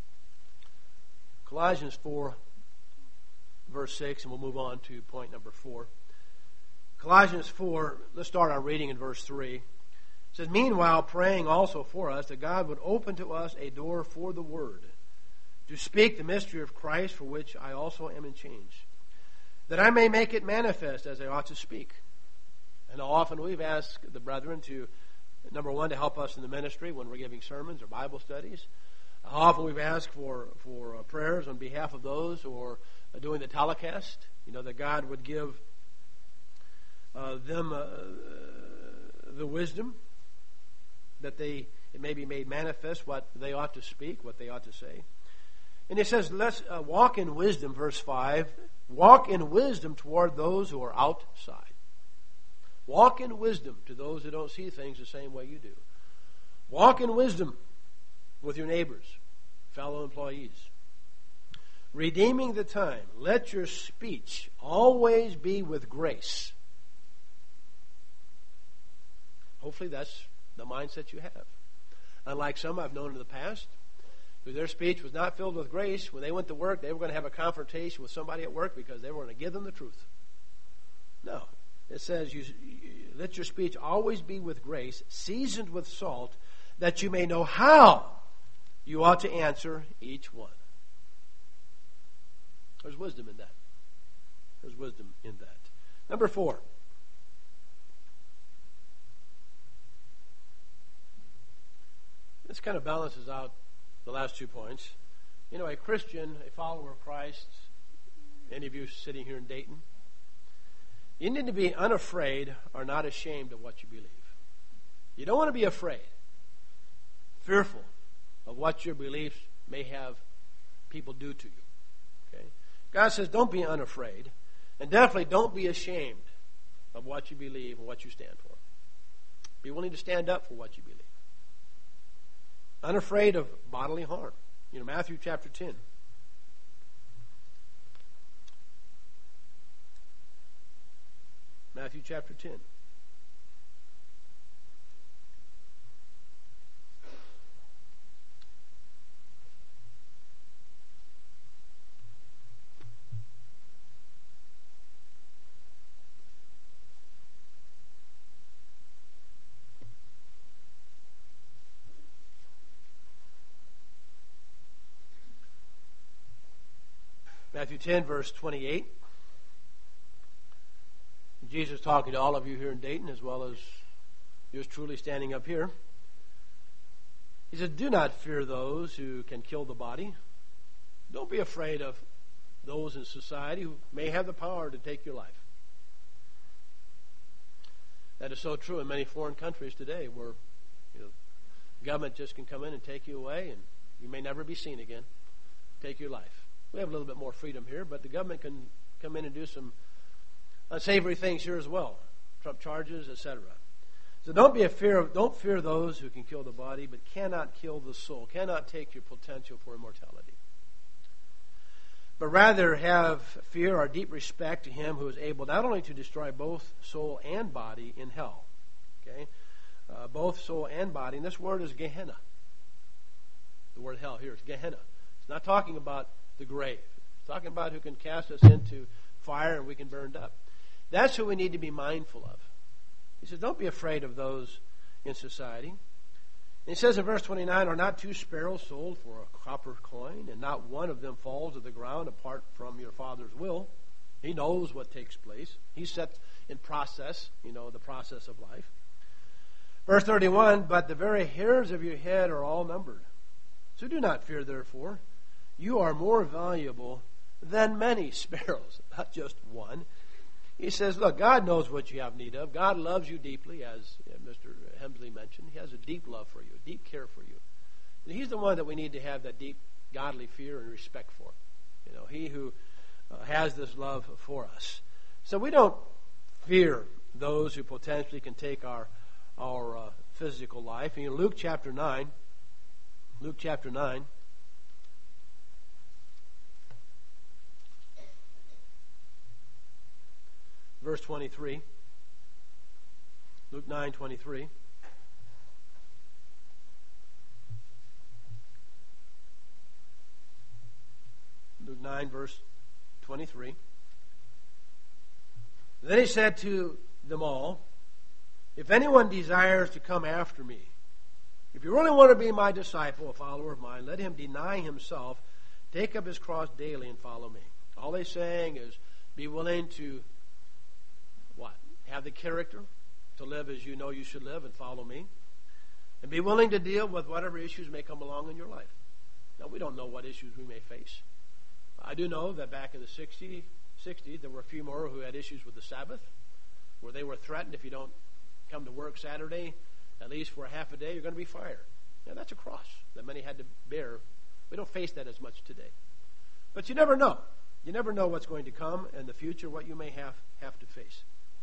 verse 6, and we'll move on to point number 4. Colossians 4, let's start our reading in verse 3. It says, meanwhile, praying also for us that God would open to us a door for the word, to speak the mystery of Christ, for which I also am in chains, that I may make it manifest as I ought to speak. And often we've asked the brethren to, number one, to help us in the ministry when we're giving sermons or Bible studies. How often we've asked for prayers on behalf of those who are doing the telecast, that God would give them the wisdom that it may be made manifest what they ought to speak, what they ought to say. And it says, let's walk in wisdom, verse 5. Walk in wisdom toward those who are outside. Walk in wisdom to those who don't see things the same way you do. Walk in wisdom with your neighbors, fellow employees. Redeeming the time. Let your speech always be with grace. Hopefully that's the mindset you have. Unlike some I've known in the past, who their speech was not filled with grace, when they went to work, they were going to have a confrontation with somebody at work because they were going to give them the truth. No. It says, let your speech always be with grace, seasoned with salt, that you may know how you ought to answer each one. There's wisdom in that. There's wisdom in that. Number 4. This kind of balances out the last 2 points. A Christian, a follower of Christ, any of you sitting here in Dayton, you need to be unafraid or not ashamed of what you believe. You don't want to be afraid, fearful of what your beliefs may have people do to you. Okay? God says don't be unafraid, and definitely don't be ashamed of what you believe and what you stand for. Be willing to stand up for what you believe. Unafraid of bodily harm. Matthew chapter 10. Matthew chapter 10. Matthew 10, verse 28. Jesus talking to all of you here in Dayton, as well as yours truly standing up here. He said, do not fear those who can kill the body. Don't be afraid of those in society who may have the power to take your life. That is so true in many foreign countries today, where the government just can come in and take you away, and you may never be seen again, take your life. We have a little bit more freedom here, but the government can come in and do some unsavory things here as well, Trump charges, etc. So don't fear those who can kill the body, but cannot kill the soul, cannot take your potential for immortality. But rather have fear or deep respect to him who is able not only to destroy both soul and body in hell. Okay, both soul and body, and this word is Gehenna. The word hell here is Gehenna. It's not talking about the grave. It's talking about who can cast us into fire and we can burn up. That's who we need to be mindful of. He says, don't be afraid of those in society. And he says in verse 29, are not 2 sparrows sold for a copper coin, and not one of them falls to the ground apart from your Father's will? He knows what takes place. He's set in process, the process of life. Verse 31, but the very hairs of your head are all numbered. So do not fear, therefore. You are more valuable than many sparrows, not just one. He says, look, God knows what you have need of. God loves you deeply, as Mr. Hemsley mentioned. He has a deep love for you, a deep care for you. And he's the one that we need to have that deep godly fear and respect for. He who has this love for us. So we don't fear those who potentially can take our physical life. In Luke chapter 9, verse 23. Luke 9:23. Luke 9, verse 23. Then he said to them all, if anyone desires to come after me, if you really want to be my disciple, a follower of mine, let him deny himself, take up his cross daily, and follow me. All he's saying is be willing to have the character to live as you know you should live and follow me. And be willing to deal with whatever issues may come along in your life. Now, we don't know what issues we may face. I do know that back in the 60s, there were a few more who had issues with the Sabbath, where they were threatened if you don't come to work Saturday, at least for a half a day, you're going to be fired. Now, that's a cross that many had to bear. We don't face that as much today. But you never know. You never know what's going to come in the future, what you may have to face.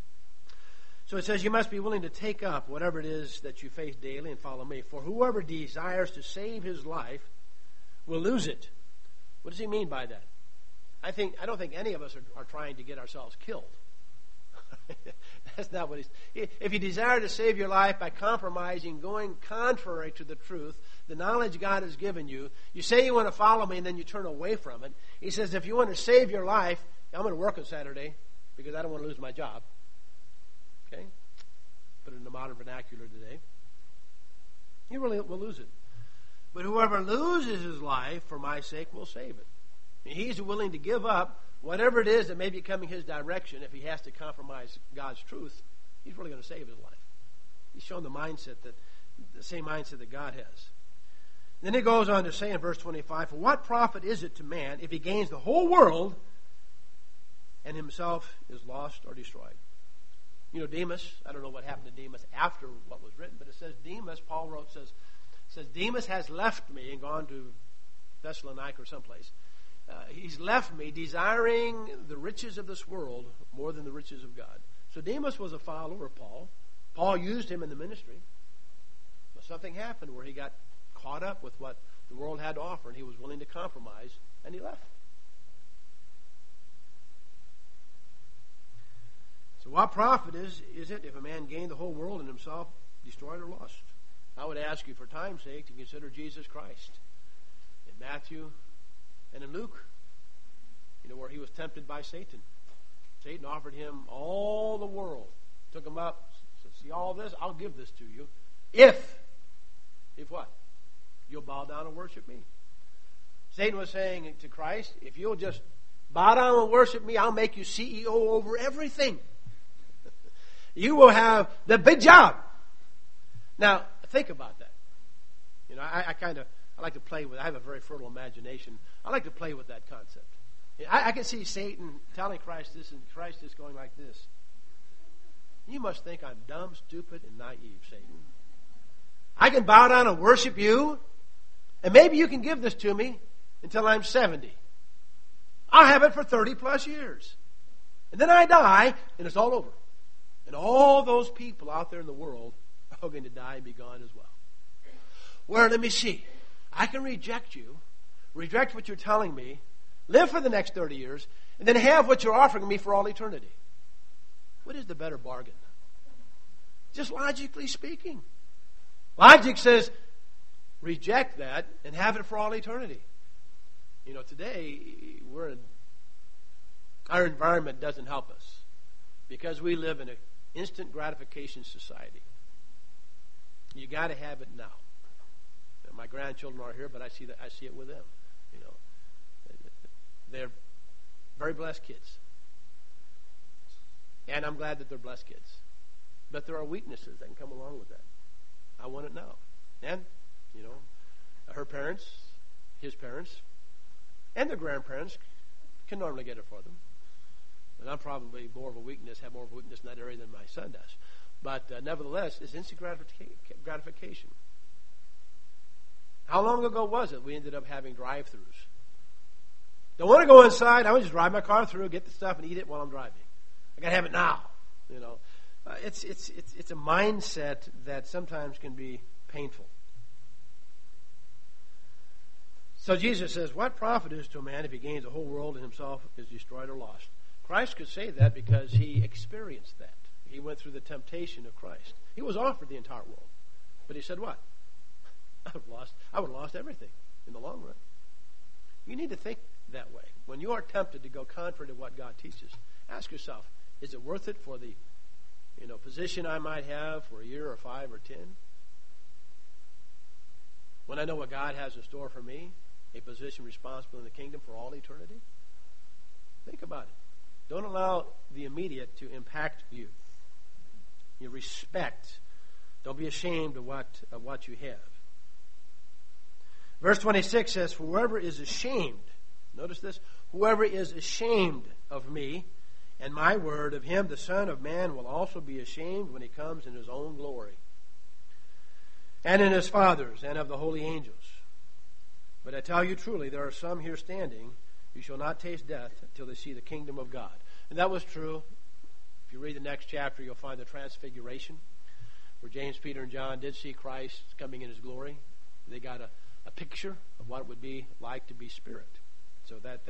So it says you must be willing to take up whatever it is that you face daily and follow me. For whoever desires to save his life will lose it. What does he mean by that? I don't think any of us are trying to get ourselves killed. That's not what he's... If you desire to save your life by compromising, going contrary to the truth, the knowledge God has given you, you say you want to follow me and then you turn away from it. He says if you want to save your life, I'm going to work on Saturday because I don't want to lose my job. Okay? Put it in the modern vernacular today. You really will lose it. But whoever loses his life for my sake will save it. And he's willing to give up whatever it is that may be coming his direction. If he has to compromise God's truth, he's really going to save his life. He's shown the same mindset that God has. Then he goes on to say in verse 25, for what profit is it to man if he gains the whole world and himself is lost or destroyed? Demas, I don't know what happened to Demas after what was written, but it says Demas, Paul wrote, says Demas has left me and gone to Thessalonica or someplace. He's left me desiring the riches of this world more than the riches of God. So Demas was a follower of Paul. Paul used him in the ministry. But something happened where he got caught up with what the world had to offer, and he was willing to compromise, and he left. So what profit is it if a man gained the whole world and himself destroyed or lost? I would ask you for time's sake to consider Jesus Christ in Matthew and in Luke, where he was tempted by Satan. Satan offered him all the world, took him up, said, see all this? I'll give this to you. If what? You'll bow down and worship me. Satan was saying to Christ, if you'll just bow down and worship me, I'll make you CEO over everything. You will have the big job. Now, think about that. You know, I like to play with, I have a very fertile imagination. I like to play with that concept. I can see Satan telling Christ this, and Christ is going like this. You must think I'm dumb, stupid, and naive, Satan. I can bow down and worship you, and maybe you can give this to me until I'm 70. I'll have it for 30 plus years. And then I die, and it's all over. And all those people out there in the world are going to die and be gone as well. Where, let me see, I can reject you, reject what you're telling me, live for the next 30 years, and then have what you're offering me for all eternity. What is the better bargain? Just logically speaking. Logic says, reject that and have it for all eternity. You know, today, our environment doesn't help us because we live in an instant gratification society. You got to have it now. My grandchildren are here, but I see it with them. You know, they're very blessed kids, and I'm glad that they're blessed kids. But there are weaknesses that can come along with that. I want it now, and you know, her parents, his parents, and their grandparents can normally get it for them. And I'm probably have more of a weakness in that area than my son does. But nevertheless, it's instant gratification. How long ago was it we ended up having drive-thrus? Don't want to go inside. I want to just drive my car through, get the stuff, and eat it while I'm driving. I got to have it now. You know, it's a mindset that sometimes can be painful. So Jesus says, "What profit is to a man if he gains the whole world and himself is destroyed or lost?" Christ could say that because he experienced that. He went through the temptation of Christ. He was offered the entire world, but he said, "What? I would have lost everything in the long run." You need to think that way. When you are tempted to go contrary to what God teaches, ask yourself, is it worth it for the position I might have for a year or 5 or 10? When I know what God has in store for me, a position responsible in the kingdom for all eternity? Think about it. Don't allow the immediate to impact you. You respect. Don't be ashamed of what you have. Verse 26 says, "For whoever is ashamed," notice this, "whoever is ashamed of me and my word, of him the Son of Man will also be ashamed when he comes in his own glory, and in his Father's, and of the holy angels. But I tell you truly, there are some here standing who shall not taste death until they see the kingdom of God." And that was true. If you read the next chapter, you'll find the Transfiguration, where James, Peter, and John did see Christ coming in his glory. They got a picture of what it would be like to be spirit. So that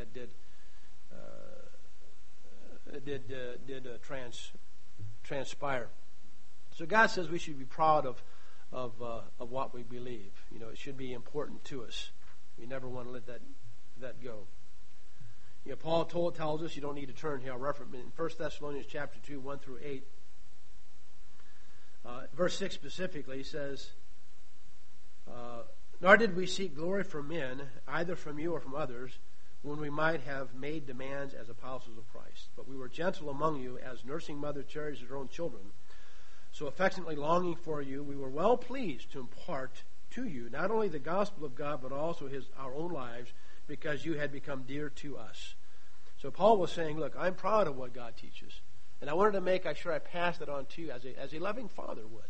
did transpire. So God says we should be proud of what we believe. You know, it should be important to us. We never want to let that go. You know, Paul tells us, you don't need to turn here. I'll reference in 1 Thessalonians chapter 2, 1 through 8. Verse 6 specifically, he says, "Nor did we seek glory from men, either from you or from others, when we might have made demands as apostles of Christ. But we were gentle among you, as nursing mother cherishes her own children. So affectionately longing for you, we were well pleased to impart to you not only the gospel of God, but also our own lives, because you had become dear to us." So Paul was saying, look, I'm proud of what God teaches. And I wanted to make sure I passed it on to you as a loving father would.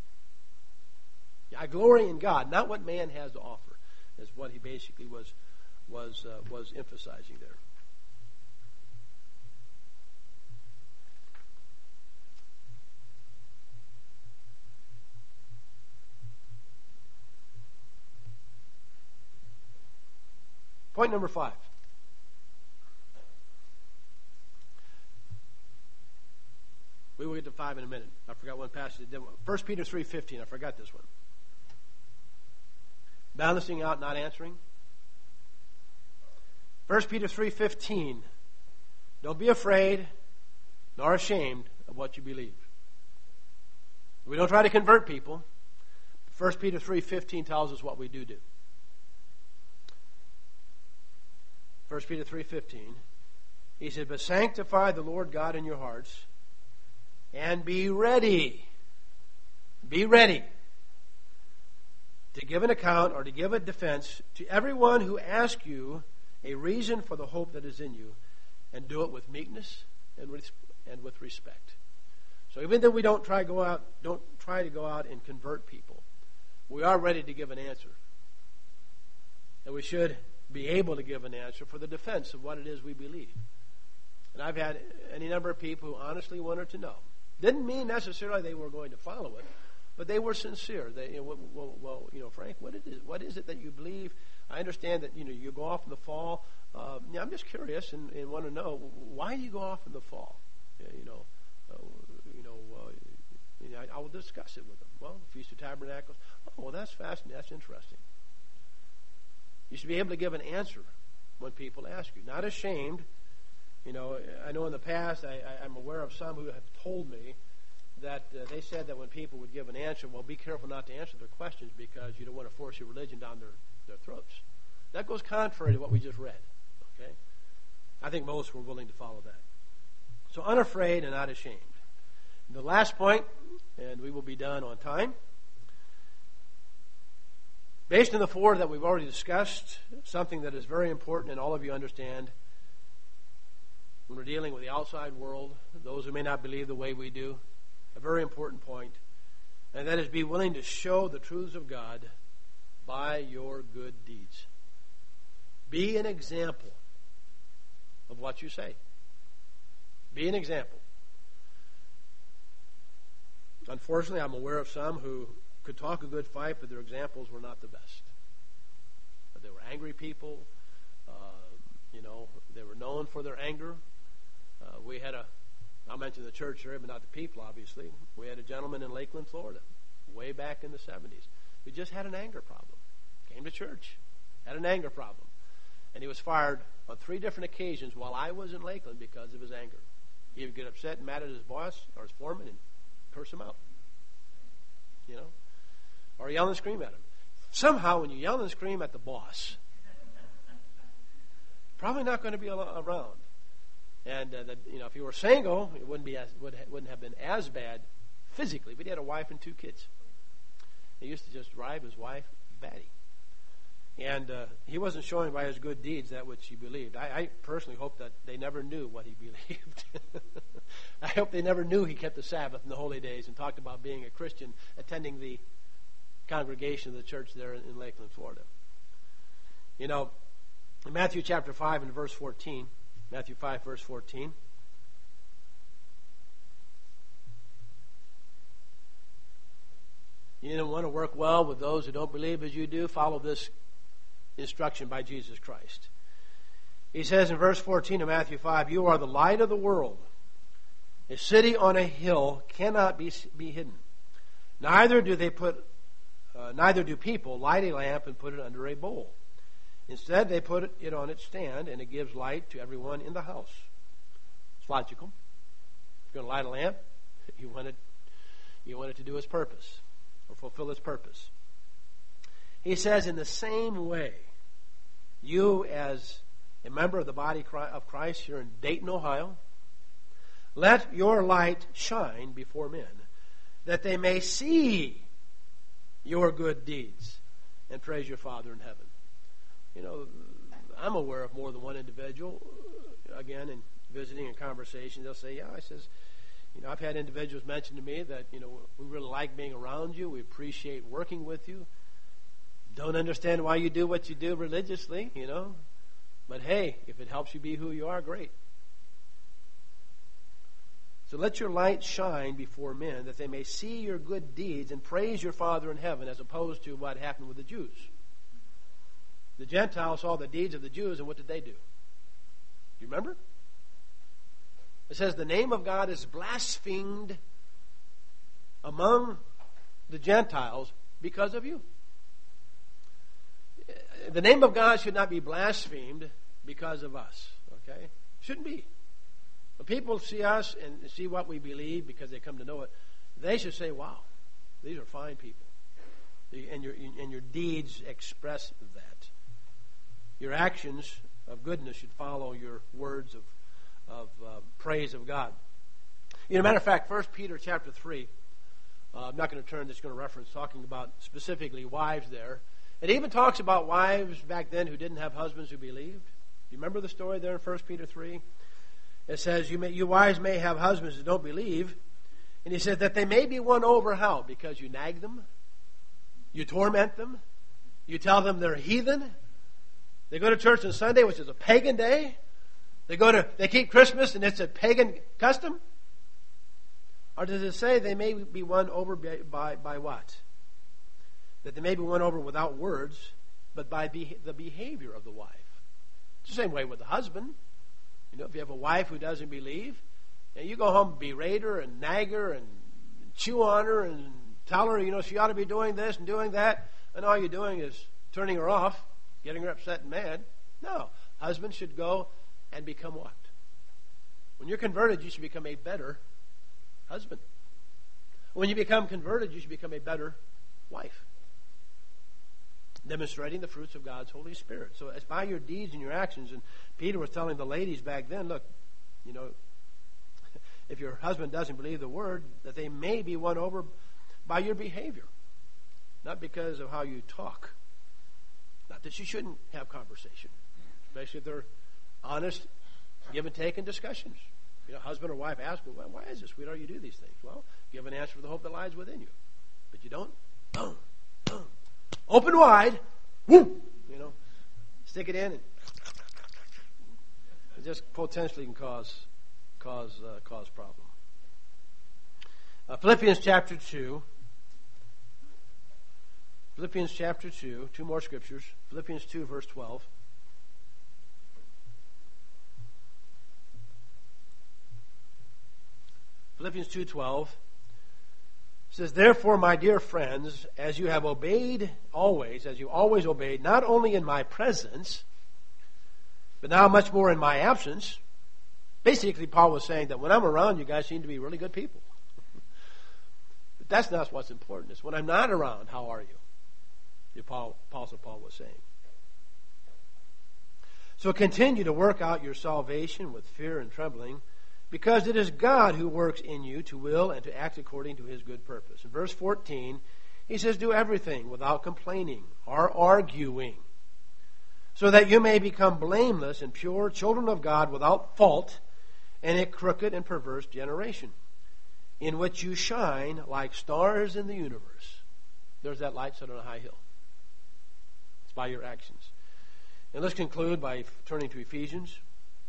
I glory in God, not what man has to offer, is what he basically was emphasizing there. Point number 5. We will get to 5 in a minute. I forgot one passage. 1 Peter 3:15. I forgot this one. Balancing out, not answering. 1 Peter 3:15. Don't be afraid nor ashamed of what you believe. We don't try to convert people. 1 Peter 3:15 tells us what we do. 1 Peter 3:15. He said, but sanctify the Lord God in your hearts, and be ready. Be ready to give an account or to give a defense to everyone who asks you a reason for the hope that is in you, and do it with meekness and with respect. So even though we don't try to go out and convert people, we are ready to give an answer. And we should be able to give an answer for the defense of what it is we believe. And I've had any number of people who honestly wanted to know. Didn't mean necessarily they were going to follow it, but they were sincere. They, Frank, what is it that you believe? I understand that you go off in the fall. I'm just curious and want to know, why do you go off in the fall? I will discuss it with them. Well, the Feast of Tabernacles. Oh, well, that's fascinating. That's interesting. You should be able to give an answer when people ask you. Not ashamed. I know in the past I'm aware of some who have told me that they said that when people would give an answer, well, be careful not to answer their questions because you don't want to force your religion down their throats. That goes contrary to what we just read. Okay? I think most were willing to follow that. So unafraid and not ashamed. The last point, and we will be done on time. Based on the four that we've already discussed, something that is very important and all of you understand when we're dealing with the outside world, those who may not believe the way we do, a very important point, and that is be willing to show the truths of God by your good deeds. Be an example of what you say. Be an example. Unfortunately, I'm aware of some who could talk a good fight, but their examples were not the best. They were angry people. They were known for their anger. I'll mention the church area, but not the people, obviously. We had a gentleman in Lakeland, Florida, way back in the 70s, who just had an anger problem. Came to church, had an anger problem. And he was fired on 3 different occasions while I was in Lakeland because of his anger. He would get upset and mad at his boss or his foreman and curse him out. Or yell and scream at him. Somehow, when you yell and scream at the boss, probably not going to be around. And if he were single, it wouldn't have been as bad physically. But he had a wife and 2 kids. He used to just drive his wife batty. And he wasn't showing by his good deeds that which he believed. I personally hope that they never knew what he believed. I hope they never knew he kept the Sabbath and the holy days and talked about being a Christian, attending the congregation of the church there in Lakeland, Florida. In Matthew chapter 5 and verse 14, Matthew 5 verse 14, you don't want to work well with those who don't believe as you do, follow this instruction by Jesus Christ. He says in verse 14 of Matthew 5, you are the light of the world. A city on a hill cannot be hidden. Neither do people light a lamp and put it under a bowl. Instead, they put it on its stand, and it gives light to everyone in the house. It's logical. If you're going to light a lamp, you want it to do its purpose or fulfill its purpose. He says, in the same way, you as a member of the body of Christ here in Dayton, Ohio, let your light shine before men, that they may see your good deeds and praise your Father in heaven. I'm aware of more than one individual, again, in visiting and conversations, they'll say, I've had individuals mention to me that, we really like being around you, we appreciate working with you, don't understand why you do what you do religiously, but hey, if it helps you be who you are, great. So let your light shine before men, that they may see your good deeds and praise your Father in heaven, as opposed to what happened with the Jews. The Gentiles saw the deeds of the Jews, and what did they do? Do you remember? It says the name of God is blasphemed among the Gentiles because of you. The name of God should not be blasphemed because of us. Okay? Shouldn't be. When people see us and see what we believe because they come to know it, they should say, wow, these are fine people. And your deeds express that. Your actions of goodness should follow your words praise of God. Matter of fact, 1 Peter chapter 3, I'm not going to turn, just going to reference, talking about specifically wives there. It even talks about wives back then who didn't have husbands who believed. Do you remember the story there in 1 Peter 3? It says, you wives may have husbands who don't believe. And he said that they may be won over how? Because you nag them, you torment them, you tell them they're heathen. They go to church on Sunday, which is a pagan day. They keep Christmas and it's a pagan custom. Or does it say they may be won over by what? That they may be won over without words, but by the behavior of the wife. It's the same way with the husband. If you have a wife who doesn't believe, and you go home, berate her and nag her and chew on her and tell her, she ought to be doing this and doing that, and all you're doing is turning her off, getting her upset and mad. No. Husband should go and become what? When you're converted, you should become a better husband. When you become converted, you should become a better wife. Demonstrating the fruits of God's Holy Spirit. So it's by your deeds and your actions. And Peter was telling the ladies back then, look, if your husband doesn't believe the word, that they may be won over by your behavior. Not because of how you talk. Not that you shouldn't have conversation. Especially if they're honest, give and take in discussions. Husband or wife ask, well, why is this, sweetheart, you do these things? Well, give an answer for the hope that lies within you. But you don't. Boom, boom. Open wide. Woo! Stick it in. And it just potentially can cause problem. Philippians chapter 2. Philippians chapter 2. Two more scriptures. Philippians 2, verse 12. Philippians 2:12 says, therefore, my dear friends, as you have obeyed always, as you always obeyed, not only in my presence, but now much more in my absence. Basically, Paul was saying that when I'm around, you guys seem to be really good people. But that's not what's important. It's when I'm not around, how are you? The Apostle Paul was saying. So continue to work out your salvation with fear and trembling, because it is God who works in you to will and to act according to his good purpose. In verse 14, he says, do everything without complaining or arguing, so that you may become blameless and pure, children of God without fault, in a crooked and perverse generation, in which you shine like stars in the universe. There's that light set on a high hill. It's by your actions. And let's conclude by turning to Ephesians.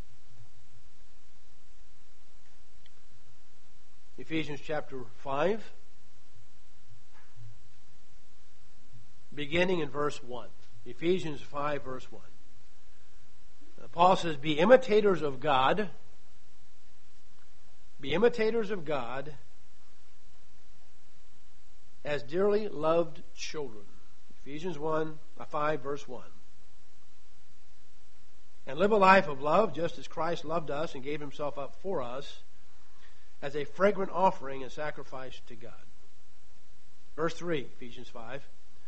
Ephesians chapter 5, beginning in verse 1. Ephesians 5, verse 1. Paul says, be imitators of God. Be imitators of God as dearly loved children. Ephesians 5, verse 1. And live a life of love, just as Christ loved us and gave himself up for us, as a fragrant offering and sacrifice to God. Verse 3, Ephesians 5.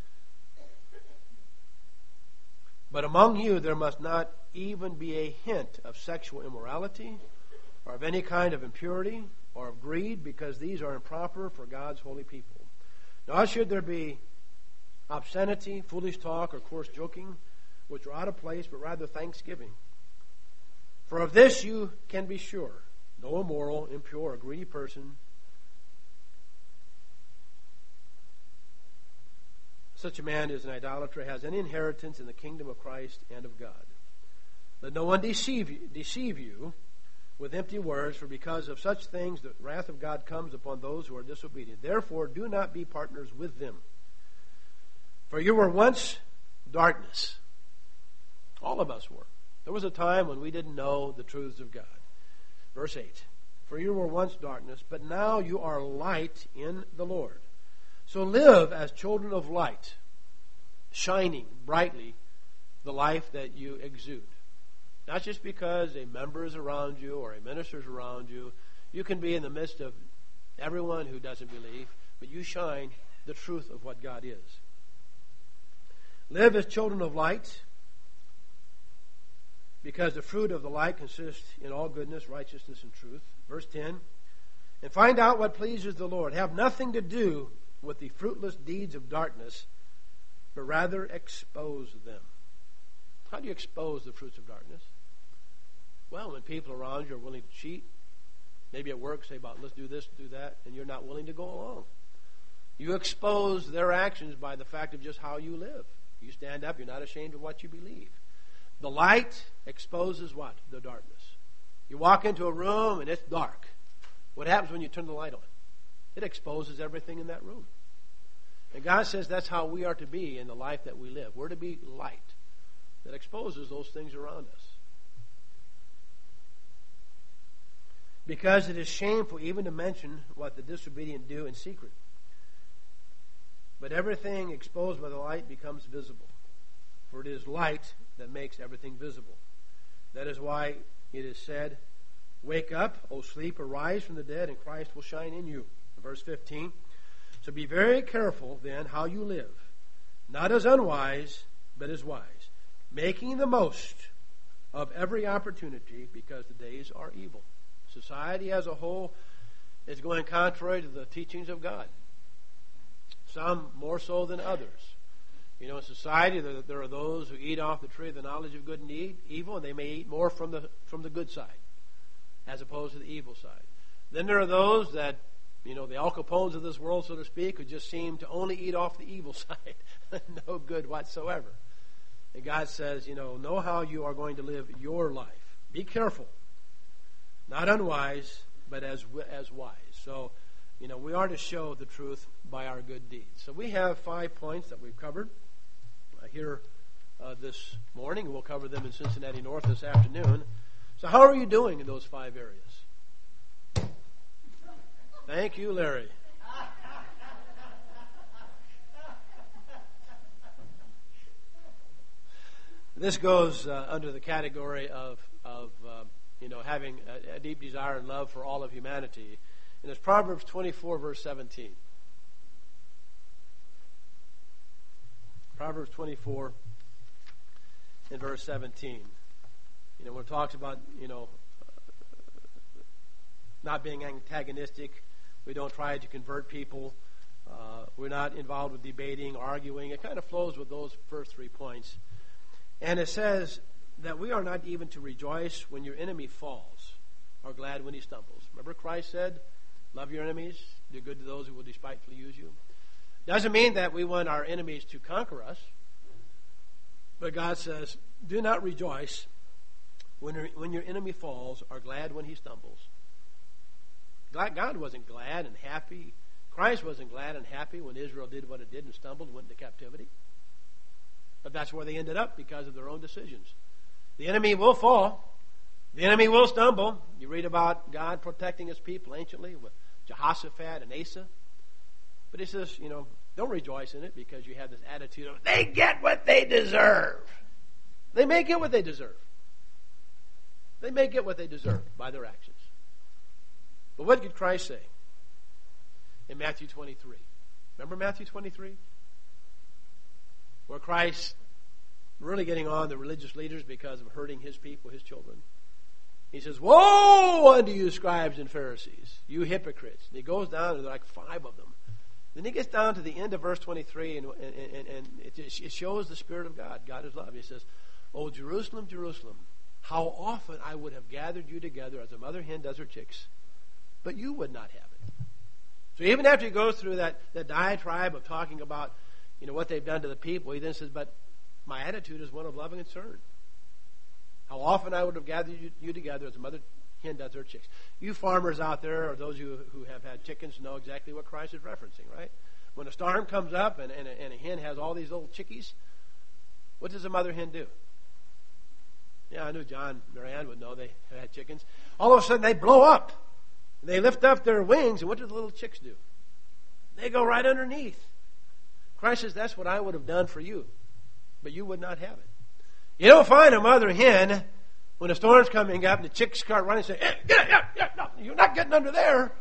But among you there must not even be a hint of sexual immorality, or of any kind of impurity, or of greed, because these are improper for God's holy people. Nor should there be obscenity, foolish talk, or coarse joking, which are out of place, but rather thanksgiving. For of this you can be sure. No immoral, impure, or greedy person, such a man is an idolater, has any inheritance in the kingdom of Christ and of God. Let no one deceive you with empty words, for because of such things the wrath of God comes upon those who are disobedient. Therefore, do not be partners with them. For you were once darkness. All of us were. There was a time when we didn't know the truths of God. Verse 8, for you were once darkness, but now you are light in the Lord. So live as children of light, shining brightly the life that you exude. Not just because a member is around you or a minister is around you. You can be in the midst of everyone who doesn't believe, but you shine the truth of what God is. Live as children of light. because the fruit of the light consists in all goodness, righteousness, and truth. Verse 10, and find out what pleases the Lord. Have nothing to do with the fruitless deeds of darkness, but rather expose them. How do you expose the fruits of darkness? Well, when people around you are willing to cheat, maybe at work say about let's do this, do that, and you're not willing to go along. You expose their actions by the fact of just how you live. You stand up, you're not ashamed of what you believe. The light exposes what? The darkness. You walk into a room and it's dark. What happens when you turn the light on? It exposes everything in that room. And God says that's how we are to be in the life that we live. We're to be light that exposes those things around us. Because it is shameful even to mention what the disobedient do in secret. But everything exposed by the light becomes visible. For it is light that makes everything visible. That is why it is said, wake up, O sleep, arise from the dead, and Christ will shine in you. Verse 15. So be very careful then how you live, not as unwise, but as wise, making the most of every opportunity because the days are evil. Society as a whole is going contrary to the teachings of God. Some more so than others. You know, in society there are those who eat off the tree of the knowledge of good and evil, and they may eat more from the good side as opposed to the evil side. Then there are those that, you know, the Al Capones of this world, so to speak, who just seem to only eat off the evil side. No good whatsoever. And God says, you know how you are going to live your life. Be careful. Not unwise, but as wise. So, you know, we are to show the truth by our good deeds. So we have 5 points that we've covered here this morning. We'll cover them in Cincinnati North this afternoon. So how are you doing in those 5 areas? Thank you, Larry. This goes under the category of having a deep desire and love for all of humanity. And it's Proverbs 24, verse 17. Proverbs 24 and verse 17. You know, when it talks about, not being antagonistic, we don't try to convert people. We're not involved with debating, arguing. It kind of flows with those first 3 points. And it says that we are not even to rejoice when your enemy falls, or glad when he stumbles. Remember Christ said, love your enemies, do good to those who will despitefully use you. Doesn't mean that we want our enemies to conquer us. But God says, do not rejoice when your enemy falls, or glad when he stumbles. God wasn't glad and happy. Christ wasn't glad and happy when Israel did what it did and stumbled and went into captivity. But that's where they ended up because of their own decisions. The enemy will fall. The enemy will stumble. You read about God protecting his people anciently with Jehoshaphat and Asa. But he says, don't rejoice in it because you have this attitude of, they get what they deserve. They may get what they deserve. They may get what they deserve by their actions. But what did Christ say in Matthew 23? Remember Matthew 23? Where Christ really getting on the religious leaders because of hurting his people, his children. He says, woe unto you, scribes and Pharisees, you hypocrites. And he goes down, and there are like 5 of them. Then he gets down to the end of verse 23, and it shows the Spirit of God. God is love. He says, O Jerusalem, Jerusalem, how often I would have gathered you together as a mother hen does her chicks, but you would not have it. So even after he goes through that diatribe of talking about what they've done to the people, he then says, but my attitude is one of love and concern. How often I would have gathered you together as a mother hen does her chicks. You farmers out there, or those of you who have had chickens, know exactly what Christ is referencing, right? When a storm comes up and a hen has all these little chickies, what does a mother hen do? Yeah, I knew John, Marianne would know they had chickens. All of a sudden they blow up. They lift up their wings, and what do the little chicks do? They go right underneath. Christ says, that's what I would have done for you, but you would not have it. You don't find a mother hen when a storm's coming up and the chicks start running and say, no, you're not getting under there.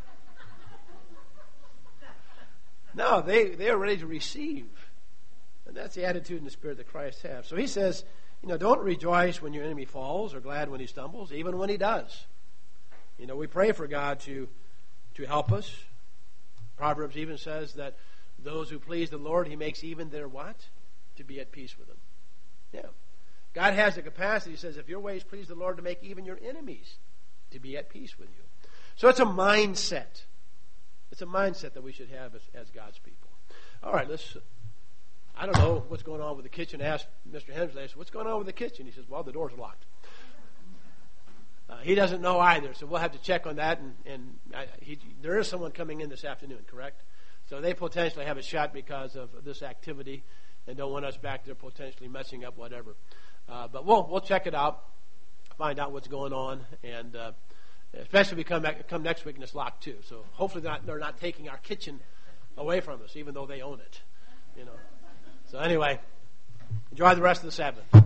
No, they are ready to receive. And that's the attitude and the spirit that Christ has. So he says Don't rejoice when your enemy falls or glad when he stumbles, even when he does. We pray for God to help us. Proverbs even says that those who please the Lord, he makes even their what? To be at peace with him. Yeah. God has the capacity, he says, if your ways please the Lord, to make even your enemies to be at peace with you. So it's a mindset. It's a mindset that we should have as God's people. All right, I don't know what's going on with the kitchen. I asked Mr. Hensley, I said, what's going on with the kitchen? He says, well, the door's locked. He doesn't know either, so we'll have to check on that. And there is someone coming in this afternoon, correct? So they potentially have a shot because of this activity and don't want us back there potentially messing up whatever. But we'll check it out, find out what's going on, and especially if we come next week and it's locked too. So hopefully they're not taking our kitchen away from us, even though they own it. So anyway, enjoy the rest of the Sabbath.